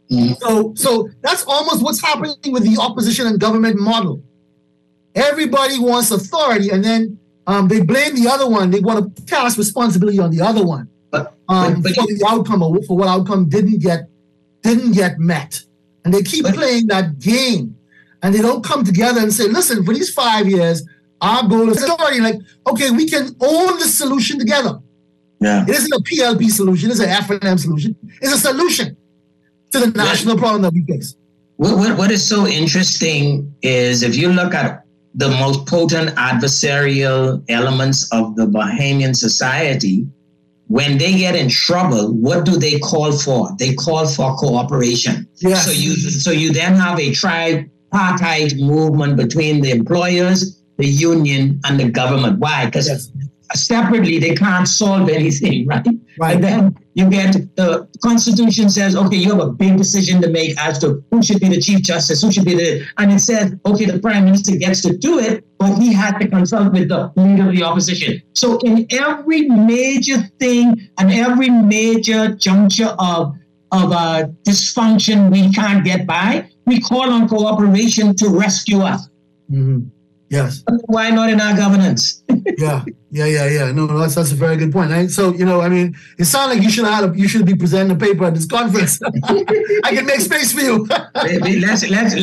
[SPEAKER 18] So that's almost what's happening with the opposition and government model. Everybody wants authority, and then they blame the other one. They want to cast responsibility on the other one for the outcome or for what outcome didn't get met. And they keep playing that game, and they don't come together and say, "Listen, for these 5 years, our goal is authority." Like, okay, we can own the solution together. It isn't a PLP solution. It's an F&M solution. It's a solution to the national problem that we face.
[SPEAKER 4] What is so interesting is if you look at the most potent adversarial elements of the Bahamian society, when they get in trouble, what do they call for? They call for cooperation. So you then have a tripartite movement between the employers, the union, and the government. Why? Because separately, they can't solve anything, right? And then you get the Constitution says, okay, you have a big decision to make as to who should be the Chief Justice, who should be and it says, okay, the Prime Minister gets to do it, but he had to consult with the leader of the opposition. So in every major thing and every major juncture of dysfunction we can't get by, we call on cooperation to rescue us.
[SPEAKER 18] Yes.
[SPEAKER 4] Why not in our governance?
[SPEAKER 18] Yeah. No, that's a very good point. Right? So, I mean, it sounds like you should be presenting a paper at this conference. I can make space for you.
[SPEAKER 4] Ladies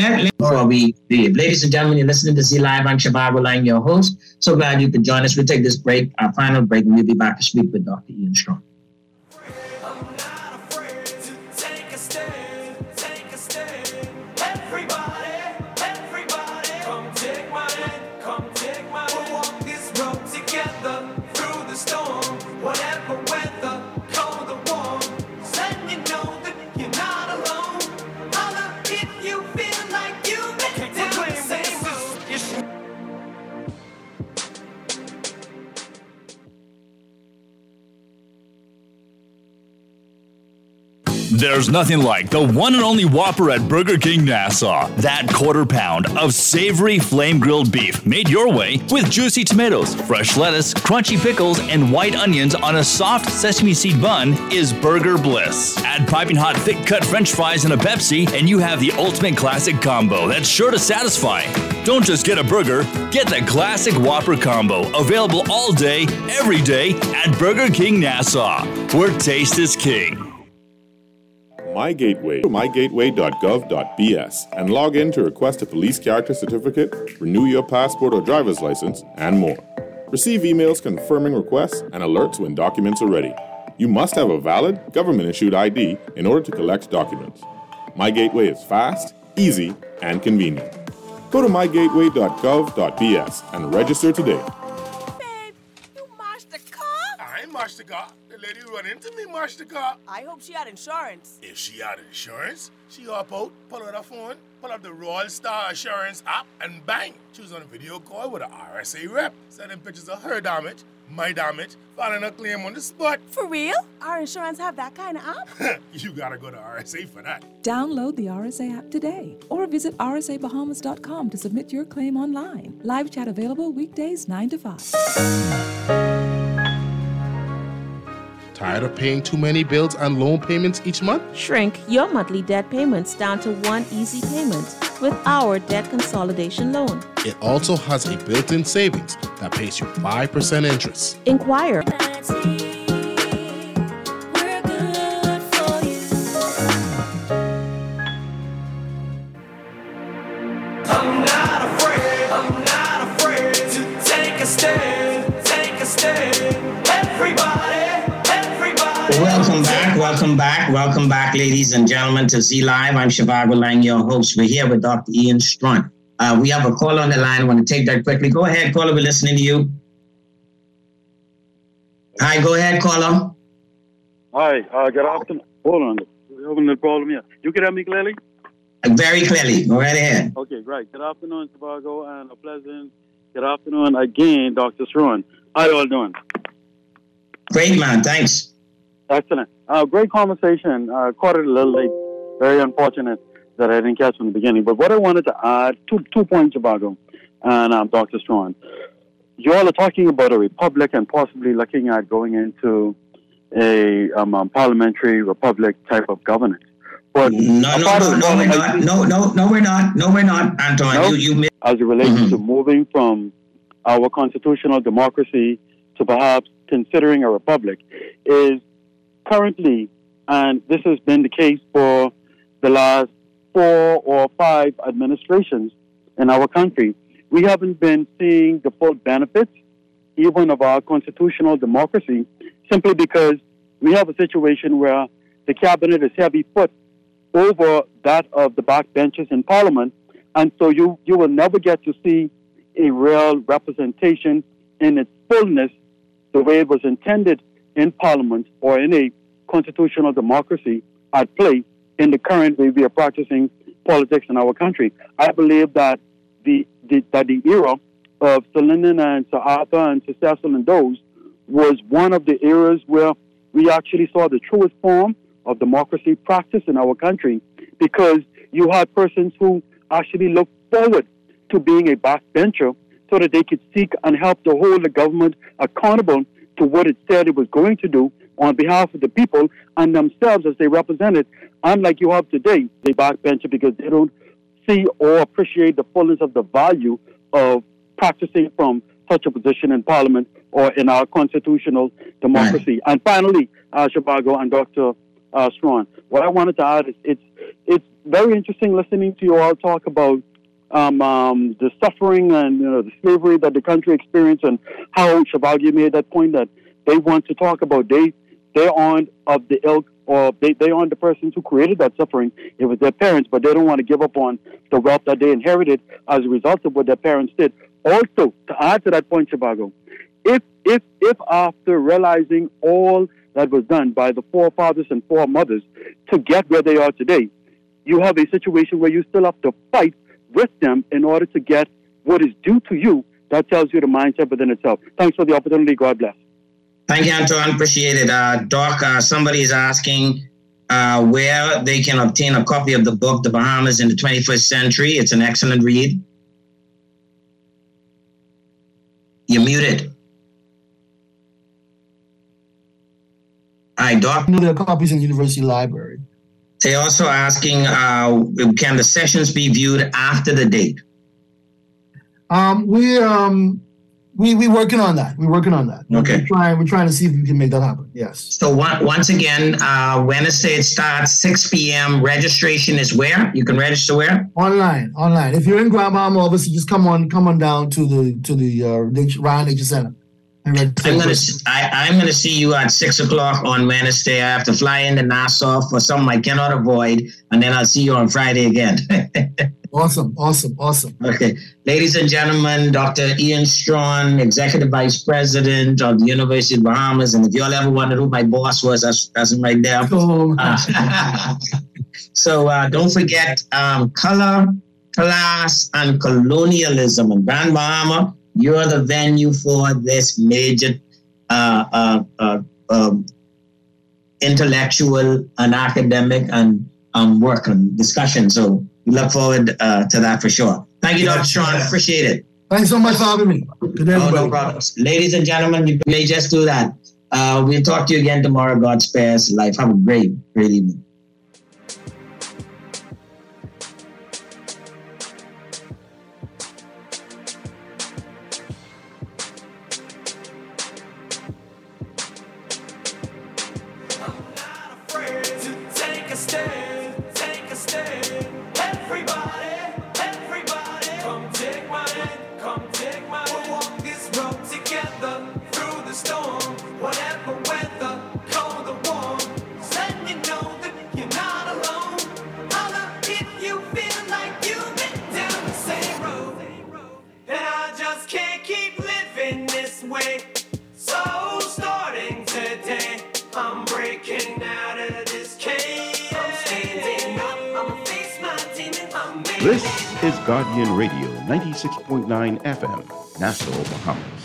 [SPEAKER 4] and gentlemen, you're listening to Z Live. I'm Shabar Rulaing, your host. So glad you could join us. We'll take this break, our final break, and we'll be back to speak with Dr. Ian Strong.
[SPEAKER 6] There's nothing like the one and only Whopper at Burger King Nassau. That quarter pound of savory flame-grilled beef made your way with juicy tomatoes, fresh lettuce, crunchy pickles, and white onions on a soft sesame seed bun is burger bliss. Add piping hot thick-cut French fries and a Pepsi, and you have the ultimate classic combo that's sure to satisfy. Don't just get a burger, get the classic Whopper combo, available all day, every day at Burger King Nassau, where taste is king.
[SPEAKER 23] MyGateway. Go to mygateway.gov.bs and log in to request a police character certificate, renew your passport or driver's license, and more. Receive emails confirming requests and alerts when documents are ready. You must have a valid, government-issued ID in order to collect documents. MyGateway is fast, easy, and convenient. Go to mygateway.gov.bs and register today.
[SPEAKER 7] I ain't mashed the car. The lady run into me, mashed the car.
[SPEAKER 1] I hope she had insurance.
[SPEAKER 7] If she had insurance, she hop out, pull out her phone, pull up the Royal Star Assurance app, and bang, she was on a video call with an RSA rep, sending pictures of her damage, my damage, filing a claim on the spot.
[SPEAKER 1] For real? Our insurance have that kind of app?
[SPEAKER 7] You gotta go to RSA for that.
[SPEAKER 9] Download the RSA app today or visit rsabahamas.com to submit your claim online. Live chat available weekdays 9 to 5.
[SPEAKER 19] Tired of paying too many bills and loan payments each month?
[SPEAKER 10] Shrink your monthly debt payments down to one easy payment with our debt consolidation loan.
[SPEAKER 19] It also has a built-in savings that pays you 5% interest.
[SPEAKER 10] Inquire.
[SPEAKER 2] I'm not afraid to take a stand, everybody.
[SPEAKER 4] Welcome back, ladies and gentlemen, to Z Live. I'm Shivago Lang, your host. We're here with Dr. Ian Strunk. We have a caller on the line. I want to take that quickly. Go ahead, caller. We're listening to you. Hi, go ahead, caller.
[SPEAKER 3] Hi, good afternoon. Hold on. We're having a problem here. You can hear me clearly?
[SPEAKER 4] Very clearly. Go right ahead.
[SPEAKER 3] Okay, great. Good afternoon, Shivago, and a pleasant good afternoon again, Dr. Strunk. How you all doing?
[SPEAKER 4] Great, man. Thanks.
[SPEAKER 3] Excellent. Great conversation. Caught it a little late. Very unfortunate that I didn't catch from the beginning. But what I wanted to add, two points, Shivago and Dr. Strunk. You all are talking about a republic and possibly looking at going into a parliamentary republic type of governance. But
[SPEAKER 4] No, we're not, Anton.
[SPEAKER 3] No?
[SPEAKER 4] You
[SPEAKER 3] as it relates to moving from our constitutional democracy to perhaps considering a republic is currently, and this has been the case for the last 4 or 5 administrations in our country, we haven't been seeing the full benefits even of our constitutional democracy, simply because we have a situation where the cabinet is heavy foot over that of the backbenchers in Parliament, and so you will never get to see a real representation in its fullness the way it was intended in Parliament or in a constitutional democracy at play in the current way we are practicing politics in our country. I believe that the era of Sir Lyndon and Sir Arthur and Sir Cecil and those was one of the eras where we actually saw the truest form of democracy practiced in our country, because you had persons who actually looked forward to being a backbencher so that they could seek and help to hold the government accountable to what it said it was going to do on behalf of the people and themselves as they represented. Unlike you have today, they backbencher because they don't see or appreciate the fullness of the value of practicing from such a position in Parliament or in our constitutional democracy. And finally, Shivago and Dr. Strunk, what I wanted to add is it's very interesting listening to you all talk about the suffering and the slavery that the country experienced, and how Shivago made that point that they want to talk about they aren't of the ilk, or they aren't the persons who created that suffering. It was their parents, but they don't want to give up on the wealth that they inherited as a result of what their parents did. Also, to add to that point, Shivago, if after realizing all that was done by the forefathers and foremothers to get where they are today, you have a situation where you still have to fight with them in order to get what is due to you, that tells you the mindset within itself. Thanks for the opportunity. God bless.
[SPEAKER 4] Thank you, Anton. Appreciate it. Doc, somebody is asking where they can obtain a copy of the book, The Bahamas in the 21st Century. It's an excellent read. You're muted. Hi, Doc.
[SPEAKER 18] There are copies in the University Library.
[SPEAKER 4] They're also asking, can the sessions be viewed after the date?
[SPEAKER 18] We're working on that.
[SPEAKER 4] Okay.
[SPEAKER 18] We're trying to see if we can make that happen. Yes.
[SPEAKER 4] So once again, Wednesday it starts 6 p.m. Registration is where? You can register where?
[SPEAKER 18] Online. If you're in Grand Bahama, obviously just come on down to the Ryan Nature Center.
[SPEAKER 4] I'm gonna see you at 6 o'clock on Wednesday. I have to fly into Nassau for something I cannot avoid, and then I'll see you on Friday again.
[SPEAKER 18] Awesome.
[SPEAKER 4] Okay, ladies and gentlemen, Dr. Ian Strachan, Executive Vice President of the University of Bahamas, and if y'all ever wondered who my boss was, that's him right there. So don't forget color, class, and colonialism in Grand Bahama. You're the venue for this major intellectual and academic and work and discussion. So we look forward to that for sure. Thank you, Dr. Strachan. Appreciate it.
[SPEAKER 18] Thanks so much for having me. Good day,
[SPEAKER 4] no problems. Ladies and gentlemen, you may just do that. We'll talk to you again tomorrow. God spares life. Have a great evening.
[SPEAKER 17] This is Guardian Radio 96.9 FM, Nassau, Bahamas.